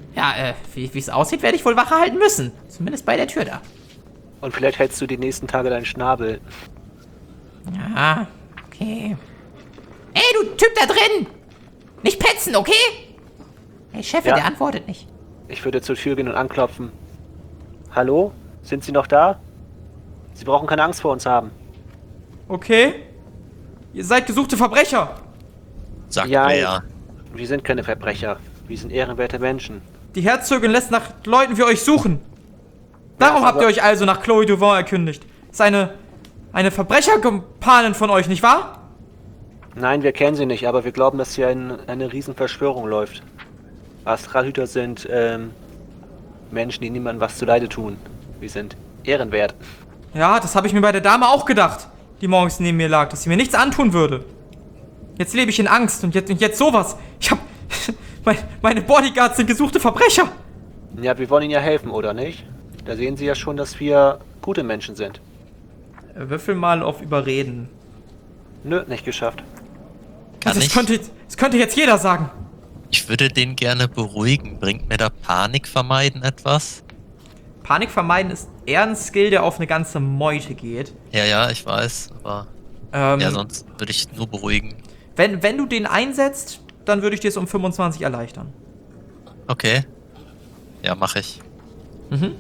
Ja, äh, wie es aussieht, werde ich wohl Wache halten müssen. Zumindest bei der Tür da. Und vielleicht hältst du die nächsten Tage deinen Schnabel. Ja, okay. Ey, du Typ da drin! Nicht petzen, okay? Hey, Chef, Ja. der antwortet nicht. Ich würde zur Tür gehen und anklopfen. Hallo? Sind Sie noch da? Sie brauchen keine Angst vor uns haben. Okay. Ihr seid gesuchte Verbrecher. Sagt Ja, wer. Wir sind keine Verbrecher. Wir sind ehrenwerte Menschen. Die Herzogin lässt nach Leuten wie euch suchen. Darum Ja, habt ihr aber- euch also nach Chloe Duvant erkündigt. Ist eine, eine Verbrecherkumpanin von euch, nicht wahr? Nein, wir kennen sie nicht, aber wir glauben, dass hier ein, eine Riesenverschwörung läuft. Astralhüter sind ähm, Menschen, die niemandem was zuleide tun. Wir sind ehrenwert. Ja, das habe ich mir bei der Dame auch gedacht, die morgens neben mir lag, dass sie mir nichts antun würde. Jetzt lebe ich in Angst und jetzt, und jetzt sowas. Ich hab... mein, meine Bodyguards sind gesuchte Verbrecher. Ja, wir wollen Ihnen ja helfen, oder nicht? Da sehen Sie ja schon, dass wir gute Menschen sind. Würfel mal auf Überreden. Nö, nicht geschafft. Kann das, ich? könnte, das könnte jetzt jeder sagen. Ich würde den gerne beruhigen. Bringt mir da Panik vermeiden etwas? Panik vermeiden ist eher ein Skill, der auf eine ganze Meute geht. Ja, ja, ich weiß, aber Ähm, ja, sonst würde ich nur beruhigen. wenn, wenn du den einsetzt, dann würde ich dir es um fünfundzwanzig erleichtern. Okay. Ja, mache ich. Mhm.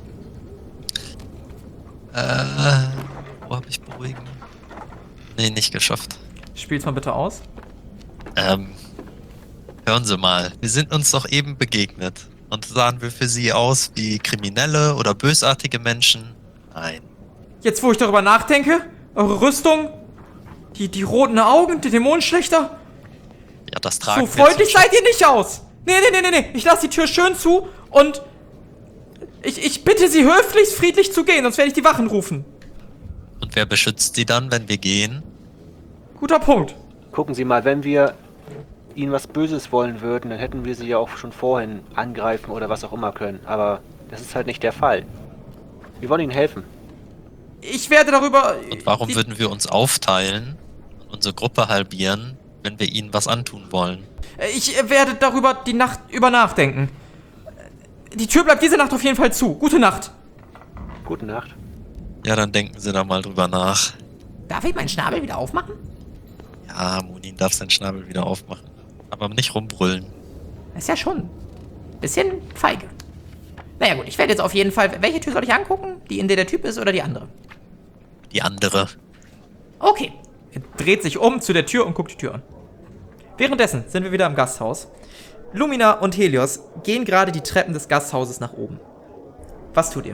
Äh, wo habe ich beruhigen? Nee, nicht geschafft. Spiel's mal bitte aus. Ähm, hören Sie mal, wir sind uns doch eben begegnet. Und sahen wir für Sie aus wie Kriminelle oder bösartige Menschen? Nein. Jetzt, wo ich darüber nachdenke, eure Rüstung, die, die roten Augen, die Dämonenschlechter, Ja, das tragen so wir freundlich zum seid ihr nicht aus. Nee, nee, nee, nee, nee. Ich lasse die Tür schön zu und ich, ich bitte Sie höflichst, friedlich zu gehen, sonst werde ich die Wachen rufen. Schutz. Und wer beschützt Sie dann, wenn wir gehen? Guter Punkt. Gucken Sie mal, wenn wir Ihnen was Böses wollen würden, dann hätten wir Sie ja auch schon vorhin angreifen oder was auch immer können. Aber das ist halt nicht der Fall. Wir wollen Ihnen helfen. Ich werde darüber... Und warum die, würden wir uns aufteilen und unsere Gruppe halbieren, wenn wir ihnen was antun wollen? Ich werde darüber die Nacht über nachdenken. Die Tür bleibt diese Nacht auf jeden Fall zu. Gute Nacht. Gute Nacht. Ja, dann denken Sie da mal drüber nach. Darf ich meinen Schnabel wieder aufmachen? Ja, Munin darf seinen Schnabel wieder aufmachen. Aber nicht rumbrüllen. Das ist ja schon ein bisschen feige. Naja gut, ich werde jetzt auf jeden Fall... Welche Tür soll ich angucken? Die, in der der Typ ist oder die andere? Die andere. Okay. Er dreht sich um zu der Tür und guckt die Tür an. Währenddessen sind wir wieder im Gasthaus. Lumina und Helios gehen gerade die Treppen des Gasthauses nach oben. Was tut ihr?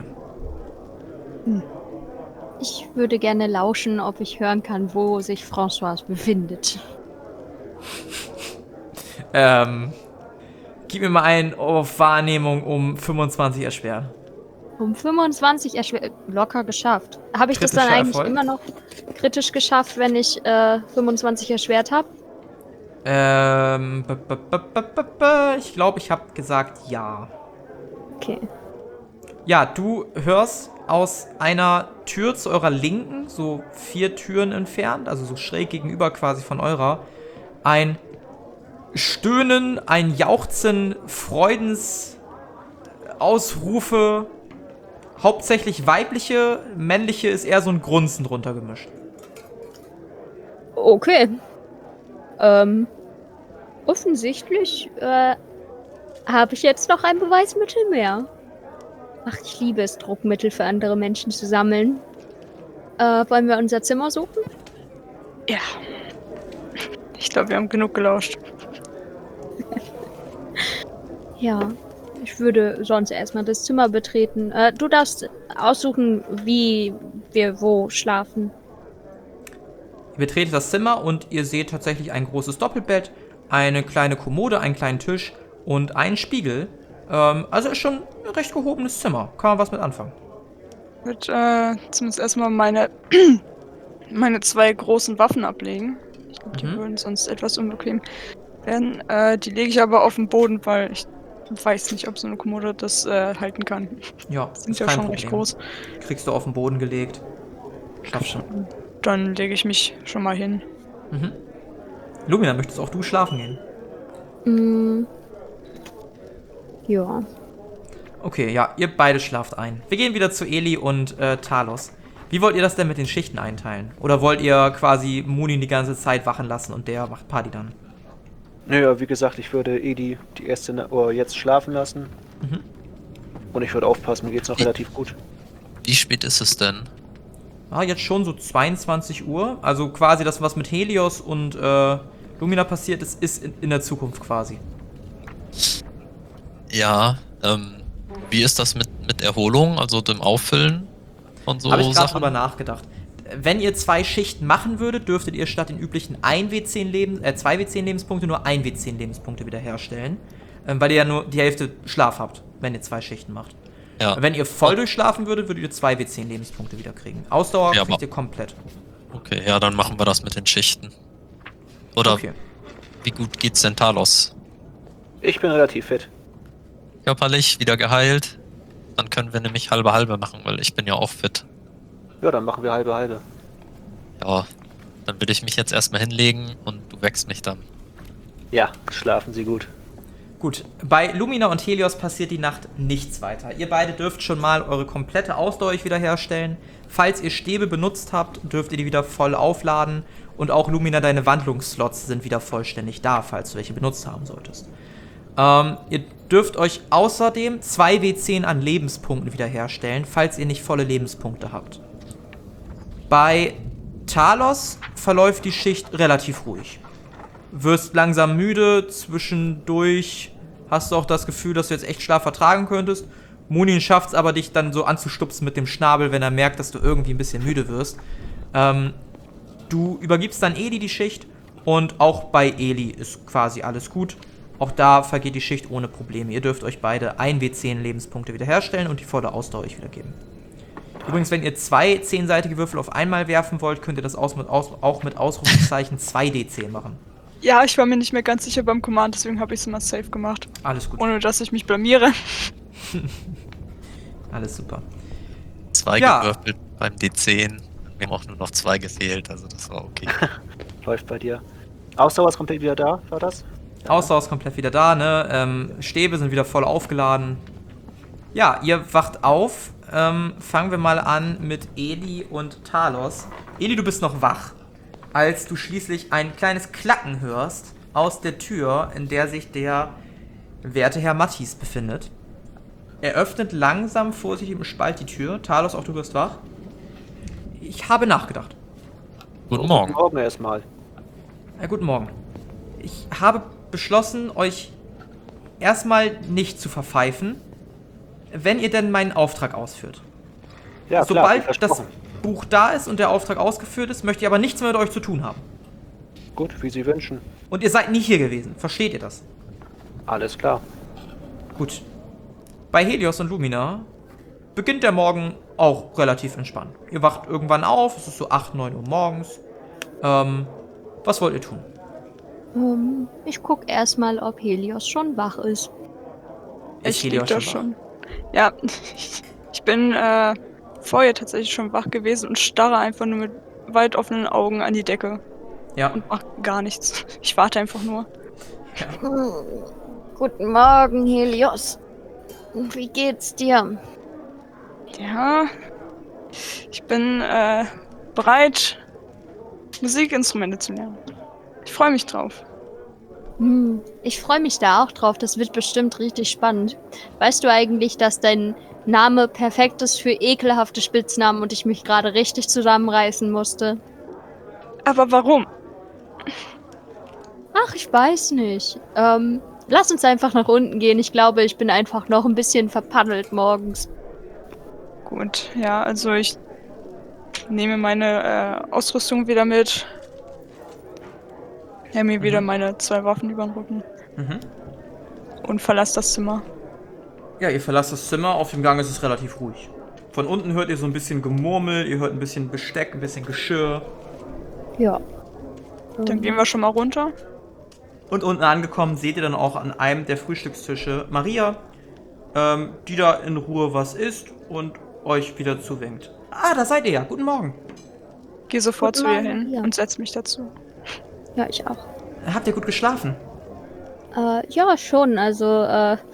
Ich würde gerne lauschen, ob ich hören kann, wo sich François befindet. Ähm, gib mir mal einen auf Wahrnehmung um fünfundzwanzig erschweren. Um fünfundzwanzig erschwer locker geschafft. Habe ich das dann Kritischer eigentlich Erfolg? immer noch kritisch geschafft, wenn ich äh, fünfundzwanzig erschwert habe? Ähm, b -b -b -b -b -b ich glaube, ich habe gesagt ja. Okay. Ja, du hörst aus einer Tür zu eurer Linken, so vier Türen entfernt, also so schräg gegenüber quasi von eurer, ein Stöhnen, ein Jauchzen, Freudensausrufe, hauptsächlich weibliche, männliche ist eher so ein Grunzen drunter gemischt. Okay. Ähm, offensichtlich äh, habe ich jetzt noch ein Beweismittel mehr. Ach, ich liebe es, Druckmittel für andere Menschen zu sammeln. Äh, wollen wir unser Zimmer suchen? Ja. Ich glaube, wir haben genug gelauscht. Ja, ich würde sonst erstmal das Zimmer betreten. Äh, du darfst aussuchen, wie wir wo schlafen. Ihr betretet das Zimmer und ihr seht tatsächlich ein großes Doppelbett, eine kleine Kommode, einen kleinen Tisch und einen Spiegel. Ähm, also ist schon ein recht gehobenes Zimmer. Kann man was mit anfangen. Ich würde äh, zumindest erstmal meine, meine zwei großen Waffen ablegen. Ich glaube, die Mhm. würden sonst etwas unbequem werden. Äh, die lege ich aber auf den Boden, weil ich weiß nicht, ob so eine Kommode das äh, halten kann. Ja, Sind ist ja kein schon Problem. recht groß. Kriegst du auf den Boden gelegt. Schaffst schon. Dann lege ich mich schon mal hin. Mhm. Lumina, möchtest auch du schlafen gehen? Mm. Ja. Okay, ja, ihr beide schlaft ein. Wir gehen wieder zu Eli und äh, Talos. Wie wollt ihr das denn mit den Schichten einteilen? Oder wollt ihr quasi Munin die ganze Zeit wachen lassen und der macht Party dann? Naja, wie gesagt, ich würde Edi die erste Na oder jetzt schlafen lassen. Mhm. Und ich würde aufpassen, mir geht's noch Wie- relativ gut. Wie spät ist es denn? Ah, jetzt schon so zweiundzwanzig Uhr. Also quasi das, was mit Helios und äh, Lumina passiert ist, ist in, in der Zukunft quasi. Ja, ähm, wie ist das mit, mit Erholung, also dem Auffüllen von so Habe ich gerade Sachen? drüber nachgedacht. Wenn ihr zwei Schichten machen würdet, dürftet ihr statt den üblichen ein W zehn Leben, äh, zwei W zehn Lebenspunkte nur ein W zehn Lebenspunkte wiederherstellen. Ähm, weil ihr ja nur die Hälfte Schlaf habt, wenn ihr zwei Schichten macht. Ja, Wenn ihr voll durchschlafen würdet, würdet ihr zwei W zehn Lebenspunkte wieder kriegen. Ausdauer Ja, kriegt aber- ihr komplett. okay, ja, dann machen wir das mit den Schichten. Oder Okay. wie gut geht's denn Talos? Ich bin relativ fit. Körperlich, wieder geheilt? Dann können wir nämlich halbe halbe machen, weil ich bin ja auch fit. Ja, dann machen wir halbe halbe. Ja, dann würde ich mich jetzt erstmal hinlegen und du wächst mich dann. Ja, schlafen Sie gut. Gut, bei Lumina und Helios passiert die Nacht nichts weiter. Ihr beide dürft schon mal eure komplette Ausdauer euch wiederherstellen. Falls ihr Stäbe benutzt habt, dürft ihr die wieder voll aufladen. Und auch Lumina, deine Wandlungsslots sind wieder vollständig da, falls du welche benutzt haben solltest. Ähm, ihr dürft euch außerdem zwei W zehn an Lebenspunkten wiederherstellen, falls ihr nicht volle Lebenspunkte habt. Bei Talos verläuft die Schicht relativ ruhig. Wirst langsam müde, zwischendurch hast du auch das Gefühl, dass du jetzt echt Schlaf vertragen könntest. Munin schafft es aber, dich dann so anzustupsen mit dem Schnabel, wenn er merkt, dass du irgendwie ein bisschen müde wirst. Ähm, du übergibst dann Eli die Schicht und auch bei Eli ist quasi alles gut. Auch da vergeht die Schicht ohne Probleme. Ihr dürft euch beide ein W zehn Lebenspunkte wiederherstellen und die volle Ausdauer euch wiedergeben. Übrigens, wenn ihr zwei zehnseitige Würfel auf einmal werfen wollt, könnt ihr das aus mit aus auch mit Ausrufungszeichen zwei D zehn machen. Ja, ich war mir nicht mehr ganz sicher beim Command, deswegen habe ich es mal safe gemacht. Alles gut, Ohne dass ich mich blamiere. alles super. Zwei Ja. gewürfelt beim D zehn. Mir haben auch nur noch zwei gefehlt, also das war okay. Läuft bei dir. Ausdauer ist komplett wieder da, war das? Ausdauer ist komplett wieder da, ne? Ähm, Stäbe sind wieder voll aufgeladen. Ja, ihr wacht auf. Ähm, fangen wir mal an mit Eli und Talos. Eli, du bist noch wach, als du schließlich ein kleines Klacken hörst aus der Tür, in der sich der werte Herr Mattis befindet. Er öffnet langsam vorsichtig im Spalt die Tür. Talos, auch du wirst wach. Ich habe nachgedacht. Guten Morgen. Guten Morgen erstmal. Ja, guten Morgen. Ich habe beschlossen, euch erstmal nicht zu verpfeifen, wenn ihr denn meinen Auftrag ausführt. Ja, klar, wie Sobald das versprochen. Buch da ist und der Auftrag ausgeführt ist, möchte ich aber nichts mehr mit euch zu tun haben. Gut, wie Sie wünschen. Und ihr seid nie hier gewesen. Versteht ihr das? Alles klar. Gut. Bei Helios und Lumina beginnt der Morgen auch relativ entspannt. Ihr wacht irgendwann auf, es ist so acht, neun Uhr morgens. Ähm, was wollt ihr tun? Ähm, ich guck erstmal, ob Helios schon wach ist. Ist Ich Helios lieg da schon wach? schon. Ja, ich bin äh, vorher tatsächlich schon wach gewesen und starre einfach nur mit weit offenen Augen an die Decke Ja. und mach gar nichts. Ich warte einfach nur. Hm, guten Morgen, Helios. Wie geht's dir? Ja, ich bin äh, bereit, Musikinstrumente zu lernen. Ich freue mich drauf. Hm, ich freue mich da auch drauf. Das wird bestimmt richtig spannend. Weißt du eigentlich, dass dein Name perfekt ist für ekelhafte Spitznamen und ich mich gerade richtig zusammenreißen musste? Aber warum? Ach, ich weiß nicht. Ähm, lass uns einfach nach unten gehen. Ich glaube, ich bin einfach noch ein bisschen verpaddelt morgens. Gut, ja, also ich nehme meine äh, Ausrüstung wieder mit. Ja, mir wieder meine zwei Waffen über den Rücken Mhm. und verlasse das Zimmer. Ja, ihr verlasst das Zimmer. Auf dem Gang ist es relativ ruhig. Von unten hört ihr so ein bisschen Gemurmel, ihr hört ein bisschen Besteck, ein bisschen Geschirr. Ja. Dann gehen wir schon mal runter. Und unten angekommen seht ihr dann auch an einem der Frühstückstische Maria, ähm, die da in Ruhe was isst und euch wieder zuwinkt. Ah, da seid ihr ja. Guten Morgen. Geh sofort Guten zu ihr Morgen, hin ja. und setz mich dazu. Ja, ich auch. Habt ihr gut geschlafen? Äh, ja, schon. Also, äh,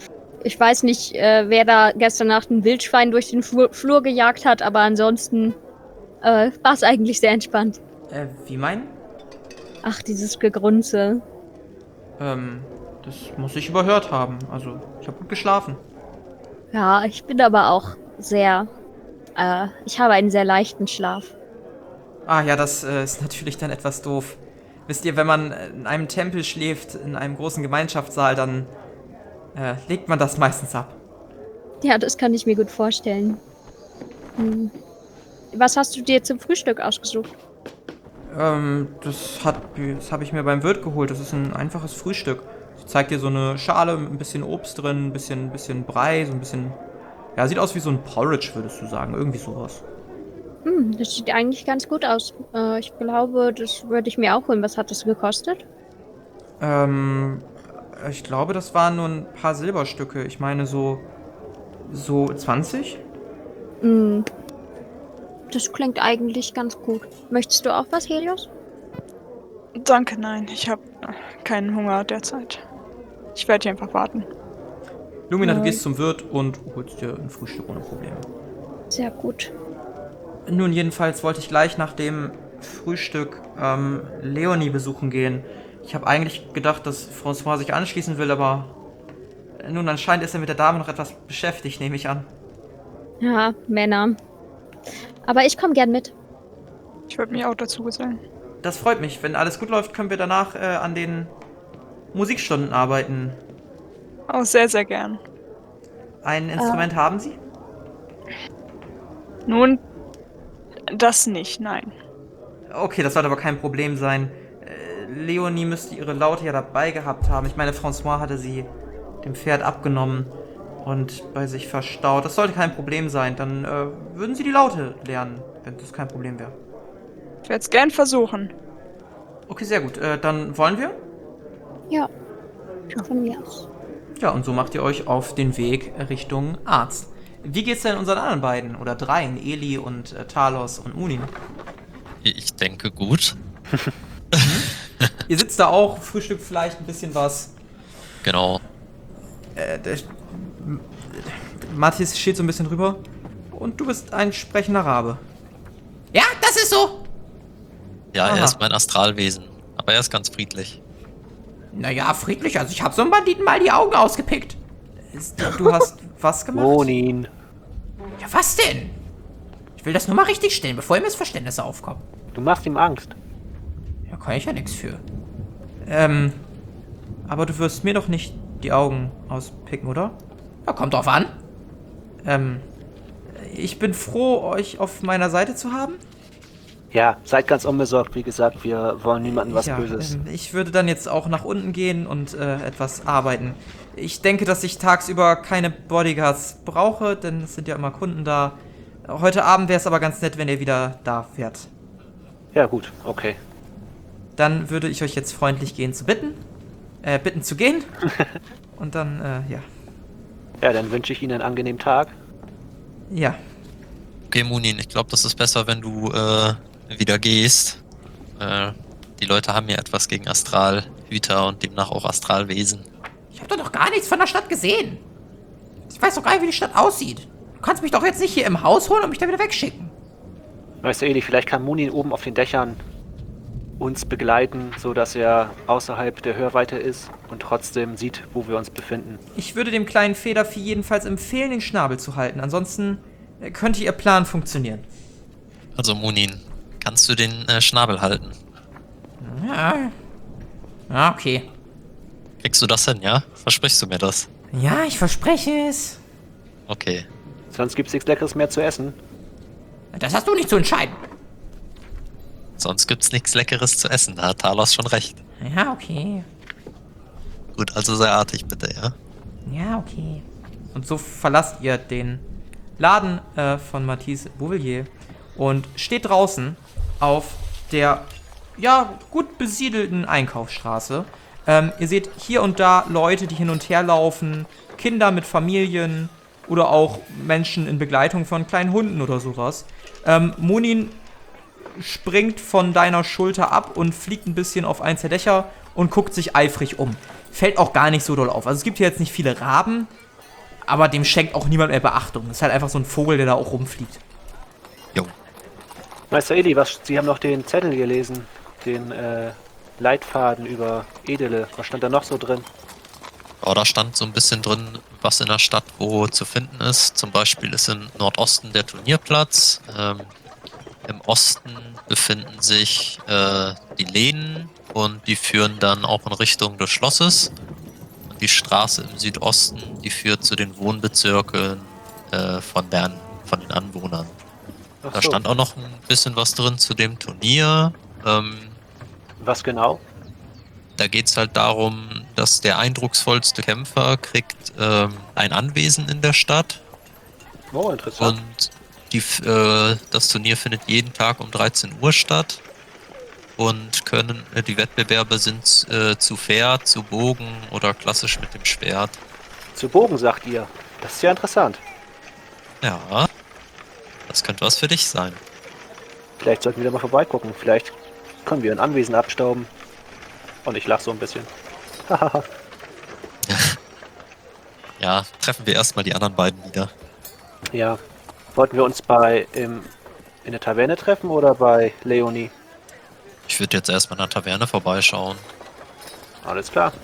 ich weiß nicht, äh, wer da gestern Nacht ein Wildschwein durch den Flur, Flur gejagt hat, aber ansonsten äh, war es eigentlich sehr entspannt. Äh, wie meinen? Ach, dieses Gegrunze. Ähm, das muss ich überhört haben. Also, ich habe gut geschlafen. Ja, ich bin aber auch sehr, äh, ich habe einen sehr leichten Schlaf. Ah ja, das äh, ist natürlich dann etwas doof. Wisst ihr, wenn man in einem Tempel schläft, in einem großen Gemeinschaftssaal, dann äh, legt man das meistens ab. Ja, das kann ich mir gut vorstellen. Hm. Was hast du dir zum Frühstück ausgesucht? Ähm, das hat, das habe ich mir beim Wirt geholt. Das ist ein einfaches Frühstück. Ich zeig dir so eine Schale mit ein bisschen Obst drin, ein bisschen, bisschen Brei, so ein bisschen... Ja, sieht aus wie so ein Porridge, würdest du sagen. Irgendwie sowas. Hm, das sieht eigentlich ganz gut aus. Äh, ich glaube, das würde ich mir auch holen. Was hat das gekostet? Ähm, ich glaube, das waren nur ein paar Silberstücke. Ich meine so... so zwanzig? Hm. Das klingt eigentlich ganz gut. Möchtest du auch was, Helios? Danke, nein. Ich habe keinen Hunger derzeit. Ich werde hier einfach warten. Lumina, du Nein. gehst zum Wirt und holst dir ein Frühstück ohne Probleme. Sehr gut. Nun, jedenfalls wollte ich gleich nach dem Frühstück ähm, Leonie besuchen gehen. Ich habe eigentlich gedacht, dass François sich anschließen will, aber nun, anscheinend ist er mit der Dame noch etwas beschäftigt, nehme ich an. Ja, Männer. Aber ich komme gern mit. Ich würde mich auch dazu gesellen. Das freut mich. Wenn alles gut läuft, können wir danach äh, an den Musikstunden arbeiten. Oh, sehr, sehr gern. Ein Instrument haben Sie? Nun, das nicht, nein. Okay, das sollte aber kein Problem sein. Äh, Leonie müsste ihre Laute ja dabei gehabt haben. Ich meine, François hatte sie dem Pferd abgenommen und bei sich verstaut. Das sollte kein Problem sein. Dann äh, würden Sie die Laute lernen, wenn das kein Problem wäre. Ich werde es gern versuchen. Okay, sehr gut. Äh, dann wollen wir? Ja. Von mir aus. Ja, und so macht ihr euch auf den Weg Richtung Arzt. Wie geht's denn unseren anderen beiden oder dreien, Eli und äh, Talos und Munin? Ich denke gut. Ihr sitzt da auch, frühstückt vielleicht ein bisschen was. Genau. Äh, der, Matthias steht so ein bisschen rüber. Und du bist ein sprechender Rabe. Ja, das ist so. Ja, Aha. er ist mein Astralwesen. Aber er ist ganz friedlich. Naja, friedlich. Also ich habe so einem Banditen mal die Augen ausgepickt. Ist, du hast was gemacht? Monin. Ja, was denn? Ich will das nur mal richtig stellen, bevor hier Missverständnisse aufkommen. Du machst ihm Angst. Da kann ich ja nichts für. Ähm, aber du wirst mir doch nicht die Augen auspicken, oder? Ja, kommt drauf an. Ähm, ich bin froh, euch auf meiner Seite zu haben. Ja, seid ganz unbesorgt. Wie gesagt, wir wollen niemandem was ja, Böses. ähm, ich würde dann jetzt auch nach unten gehen und äh, etwas arbeiten. Ich denke, dass ich tagsüber keine Bodyguards brauche, denn es sind ja immer Kunden da. Heute Abend wäre es aber ganz nett, wenn ihr wieder da wärt. Ja, gut, okay. Dann würde ich euch jetzt freundlich gehen zu bitten. Äh, bitten zu gehen. Und dann, äh, ja. Ja, dann wünsche ich Ihnen einen angenehmen Tag. Ja. Okay, Munin, ich glaube, das ist besser, wenn du äh, wieder gehst. Äh, die Leute haben ja etwas gegen Astralhüter und demnach auch Astralwesen. Ich habe doch noch gar nichts von der Stadt gesehen. Ich weiß doch gar nicht, wie die Stadt aussieht. Du kannst mich doch jetzt nicht hier im Haus holen und mich dann wieder wegschicken. Weißt du, Eli, vielleicht kann Monin oben auf den Dächern uns begleiten, so dass er außerhalb der Hörweite ist und trotzdem sieht, wo wir uns befinden. Ich würde dem kleinen Federvieh jedenfalls empfehlen, den Schnabel zu halten. Ansonsten äh, könnte ihr Plan funktionieren. Also, Munin, kannst du den äh, Schnabel halten? Ja. Ja, okay. Kriegst du das hin, ja? Versprichst du mir das? Ja, ich verspreche es. Okay. Sonst gibt's nichts Leckeres mehr zu essen. Das hast du nicht zu entscheiden. Sonst gibt's nichts Leckeres zu essen, da hat Talos schon recht. Ja, okay. Gut, also sei artig bitte, ja? Ja, okay. Und so verlasst ihr den Laden äh, von Mathis Bouvillier und steht draußen auf der, ja, gut besiedelten Einkaufsstraße. Ähm, ihr seht hier und da Leute, die hin und her laufen, Kinder mit Familien oder auch Menschen in Begleitung von kleinen Hunden oder sowas. Ähm, Munin springt von deiner Schulter ab und fliegt ein bisschen auf eins der Dächer und guckt sich eifrig um. Fällt auch gar nicht so doll auf. Also es gibt hier jetzt nicht viele Raben, aber dem schenkt auch niemand mehr Beachtung. Das ist halt einfach so ein Vogel, der da auch rumfliegt. Jo. Meister Eli, was, Sie haben noch den Zettel gelesen, den äh, Leitfaden über Edele. Was stand da noch so drin? Ja, da stand so ein bisschen drin, was in der Stadt wo zu finden ist. Zum Beispiel ist im Nordosten der Turnierplatz. Ähm, Im Osten befinden sich äh, die Läden und die führen dann auch in Richtung des Schlosses. Und die Straße im Südosten, die führt zu den Wohnbezirken äh, von, deren, von den Anwohnern. Ach Da so. stand auch noch ein bisschen was drin zu dem Turnier. Ähm, Was genau? Da geht es halt darum, dass der eindrucksvollste Kämpfer kriegt ähm, ein Anwesen in der Stadt. Oh, interessant. Und die, äh, das Turnier findet jeden Tag um dreizehn Uhr statt. Und können äh, die Wettbewerbe sind äh, zu Pferd, zu Bogen oder klassisch mit dem Schwert. Zu Bogen, sagt ihr. Das ist ja interessant. Ja, das könnte was für dich sein. Vielleicht sollten wir da mal vorbeigucken. Vielleicht können wir ein Anwesen abstauben. Und ich lach so ein bisschen. Hahaha. Ja, treffen wir erstmal die anderen beiden wieder. Ja. Wollten wir uns bei im, in der Taverne treffen oder bei Leonie? Ich würde jetzt erstmal in der Taverne vorbeischauen. Alles klar.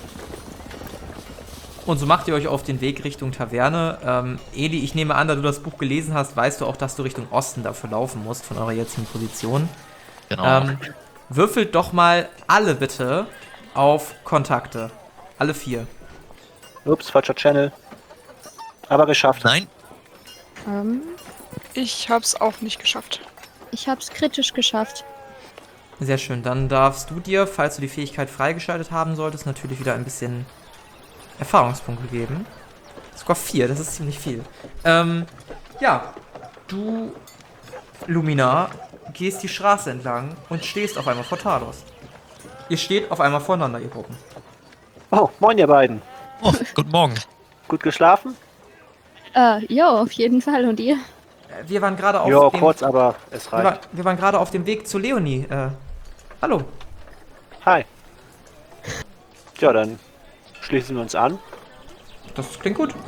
Und so macht ihr euch auf den Weg Richtung Taverne. Ähm, Eli, ich nehme an, da du das Buch gelesen hast, weißt du auch, dass du Richtung Osten dafür laufen musst, von eurer jetzigen Position. Genau. Ähm, würfelt doch mal alle bitte auf Kontakte. Alle vier. Ups, falscher Channel. Aber geschafft. Nein, Ähm, Ich hab's auch nicht geschafft. ich hab's kritisch geschafft. Sehr schön. Dann darfst du dir, falls du die Fähigkeit freigeschaltet haben solltest, natürlich wieder ein bisschen Erfahrungspunkte geben. Sogar vier, das ist ziemlich viel. Ähm, ja, du, Lumina, gehst die Straße entlang und stehst auf einmal vor Talos. Ihr steht auf einmal voreinander, ihr Gruppen. Oh, moin ihr beiden. oh, guten Morgen. Gut geschlafen? Äh, ja, auf jeden Fall. Und ihr? Äh, Wir waren gerade auf Ja, dem... kurz, aber es Wir, reicht. war, wir waren gerade auf dem Weg zu Leonie. Äh, hallo. Hi. Ja, dann schließen wir uns an. Das klingt gut.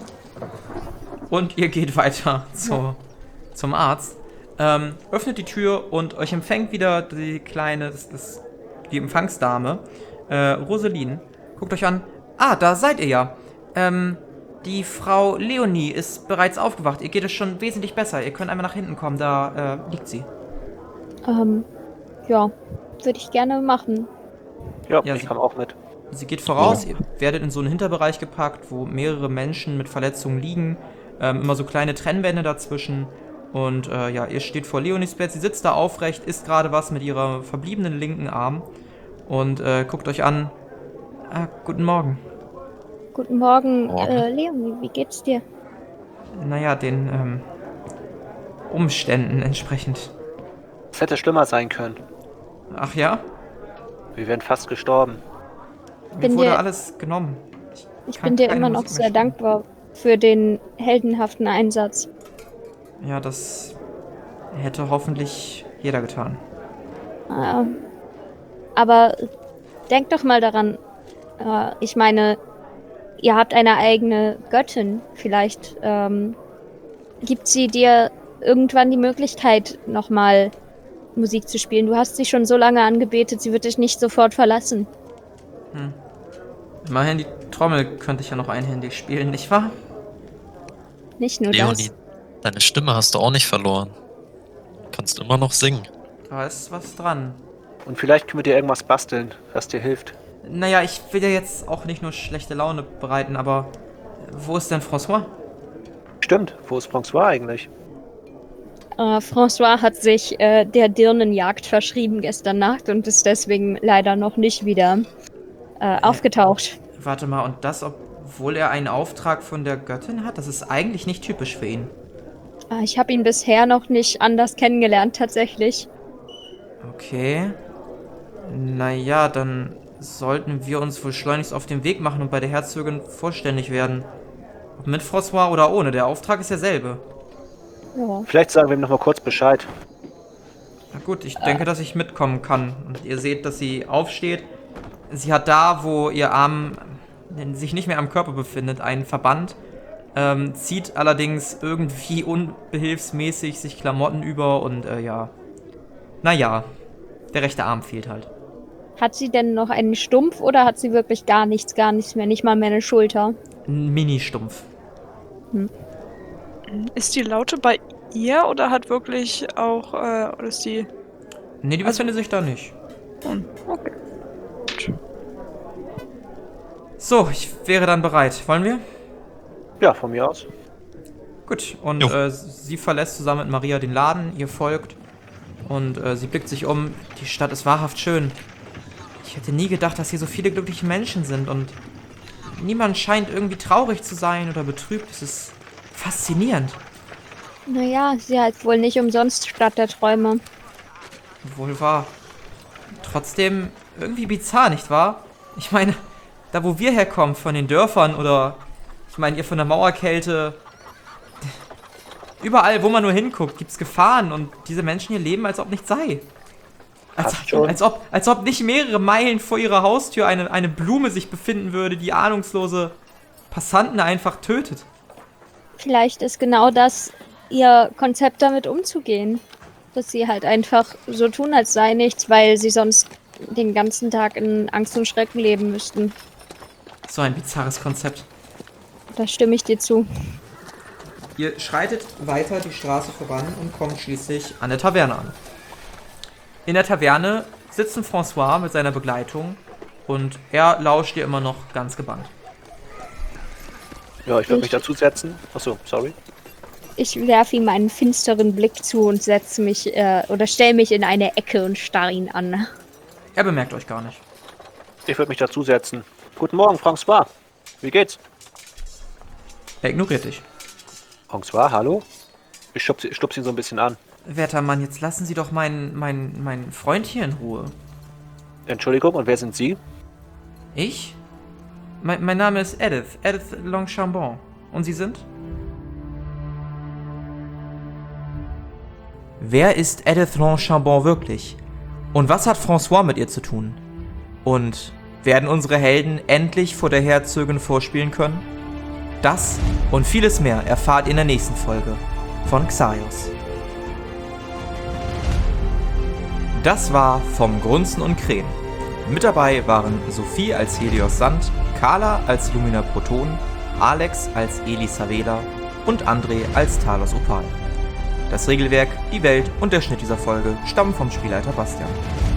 Und ihr geht weiter zu, zum Arzt. Ähm, öffnet die Tür und euch empfängt wieder die kleine, das, das, die Empfangsdame, äh, Rosaline. Guckt euch an. Ah, da seid ihr ja. Ähm, die Frau Leonie ist bereits aufgewacht. Ihr geht es schon wesentlich besser. Ihr könnt einmal nach hinten kommen, da äh, liegt sie. Ähm, ja, würde ich gerne machen. Ja, Ja, ich sie- komme auch mit. Sie geht voraus, ihr werdet in so einen Hinterbereich gepackt, wo mehrere Menschen mit Verletzungen liegen. Ähm, immer so kleine Trennwände dazwischen. Und äh, ja, ihr steht vor Leonies Bett. Sie sitzt da aufrecht, isst gerade was mit ihrer verbliebenen linken Arm. Und äh, guckt euch an. Ah, guten Morgen. Guten Morgen, Morgen. Äh, Leonie, wie geht's dir? Naja, den ähm, Umständen entsprechend. Es hätte schlimmer sein können. Ach ja? Wir wären fast gestorben. Mir Bin wurde dir- alles genommen. Ich kann bin dir keine immer noch Musik mehr sehr spielen. dankbar für den heldenhaften Einsatz. Ja, das hätte hoffentlich jeder getan. Äh, aber denk doch mal daran. Äh, ich meine, ihr habt eine eigene Göttin. Vielleicht ähm, gibt sie dir irgendwann die Möglichkeit, nochmal Musik zu spielen. Du hast sie schon so lange angebetet, sie wird dich nicht sofort verlassen. Immerhin die Trommel könnte ich ja noch einhändig spielen, nicht wahr? Nicht nur Leonie, das. deine Stimme hast du auch nicht verloren. Kannst immer noch singen. Da ist was dran. Und vielleicht können wir dir irgendwas basteln, was dir hilft. Naja, ich will ja jetzt auch nicht nur schlechte Laune bereiten, aber wo ist denn François? Stimmt, wo ist François eigentlich? Äh, François hat sich äh, der Dirnenjagd verschrieben gestern Nacht und ist deswegen leider noch nicht wieder äh, aufgetaucht. Warte mal, und das, obwohl er einen Auftrag von der Göttin hat? Das ist eigentlich nicht typisch für ihn. Äh, ich habe ihn bisher noch nicht anders kennengelernt, tatsächlich. Okay. Naja, dann sollten wir uns wohl schleunigst auf den Weg machen und bei der Herzogin vorständig werden. Ob mit François oder ohne, der Auftrag ist derselbe. Ja. Vielleicht sagen wir ihm noch mal kurz Bescheid. Na gut, ich denke, dass ich mitkommen kann. Und ihr seht, dass sie aufsteht. Sie hat da, wo ihr Arm sich nicht mehr am Körper befindet, einen Verband ähm, zieht allerdings irgendwie unbehilfsmäßig sich Klamotten über und äh, ja. Naja, der rechte Arm fehlt halt. Hat sie denn noch einen Stumpf oder hat sie wirklich gar nichts, gar nichts mehr, nicht mal mehr eine Schulter? Ein Mini-Stumpf. Ist die Laute bei ihr oder hat wirklich auch, äh, oder ist die... Nee, die befindet sich da nicht. Hm, okay. So, ich wäre dann bereit. Wollen wir? Ja, von mir aus. Gut, und Jo. äh, sie verlässt zusammen mit Maria den Laden, ihr folgt. Und äh, sie blickt sich um. Die Stadt ist wahrhaft schön. Ich hätte nie gedacht, dass hier so viele glückliche Menschen sind und niemand scheint irgendwie traurig zu sein oder betrübt. Es ist faszinierend. Naja, sie heißt wohl nicht umsonst Stadt der Träume. Wohl wahr. Trotzdem irgendwie bizarr, nicht wahr? Ich meine, da wo wir herkommen, von den Dörfern oder ich meine, ihr von der Mauerkälte. Überall, wo man nur hinguckt, gibt's Gefahren und diese Menschen hier leben, als ob nichts sei. Als, Passt schon. als, ob, als ob nicht mehrere Meilen vor ihrer Haustür eine, eine Blume sich befinden würde, die ahnungslose Passanten einfach tötet. Vielleicht ist genau das ihr Konzept, damit umzugehen. Dass sie halt einfach so tun, als sei nichts, weil sie sonst den ganzen Tag in Angst und Schrecken leben müssten. So ein bizarres Konzept. Da stimme ich dir zu. Ihr schreitet weiter die Straße voran und kommt schließlich an der Taverne an. In der Taverne sitzen François mit seiner Begleitung und er lauscht dir immer noch ganz gebannt. Ja, ich würde Ich- mich dazu setzen. Achso, sorry. Ich werfe ihm einen finsteren Blick zu und setze mich äh, oder stelle mich in eine Ecke und starre ihn an. Er bemerkt euch gar nicht. Ich würde mich dazu setzen. Guten Morgen, François. Wie geht's? Er ignoriert dich. François, hallo? Ich stupse stupse ihn so ein bisschen an. Werter Mann, jetzt lassen Sie doch meinen, meinen, meinen Freund hier in Ruhe. Entschuldigung, und wer sind Sie? Ich? Mein, mein Name ist Edith. Edith Longchambon. Und Sie sind? Wer ist Edith Longchambon wirklich? Und was hat François mit ihr zu tun? Und werden unsere Helden endlich vor der Herzogin vorspielen können? Das und vieles mehr erfahrt ihr in der nächsten Folge von Xaios. Das war vom Grunzen und Krähen. Mit dabei waren Sophie als Helios Sand, Carla als Lumina Proton, Alex als Elisa Vela und André als Talos Opal. Das Regelwerk, die Welt und der Schnitt dieser Folge stammen vom Spielleiter Bastian.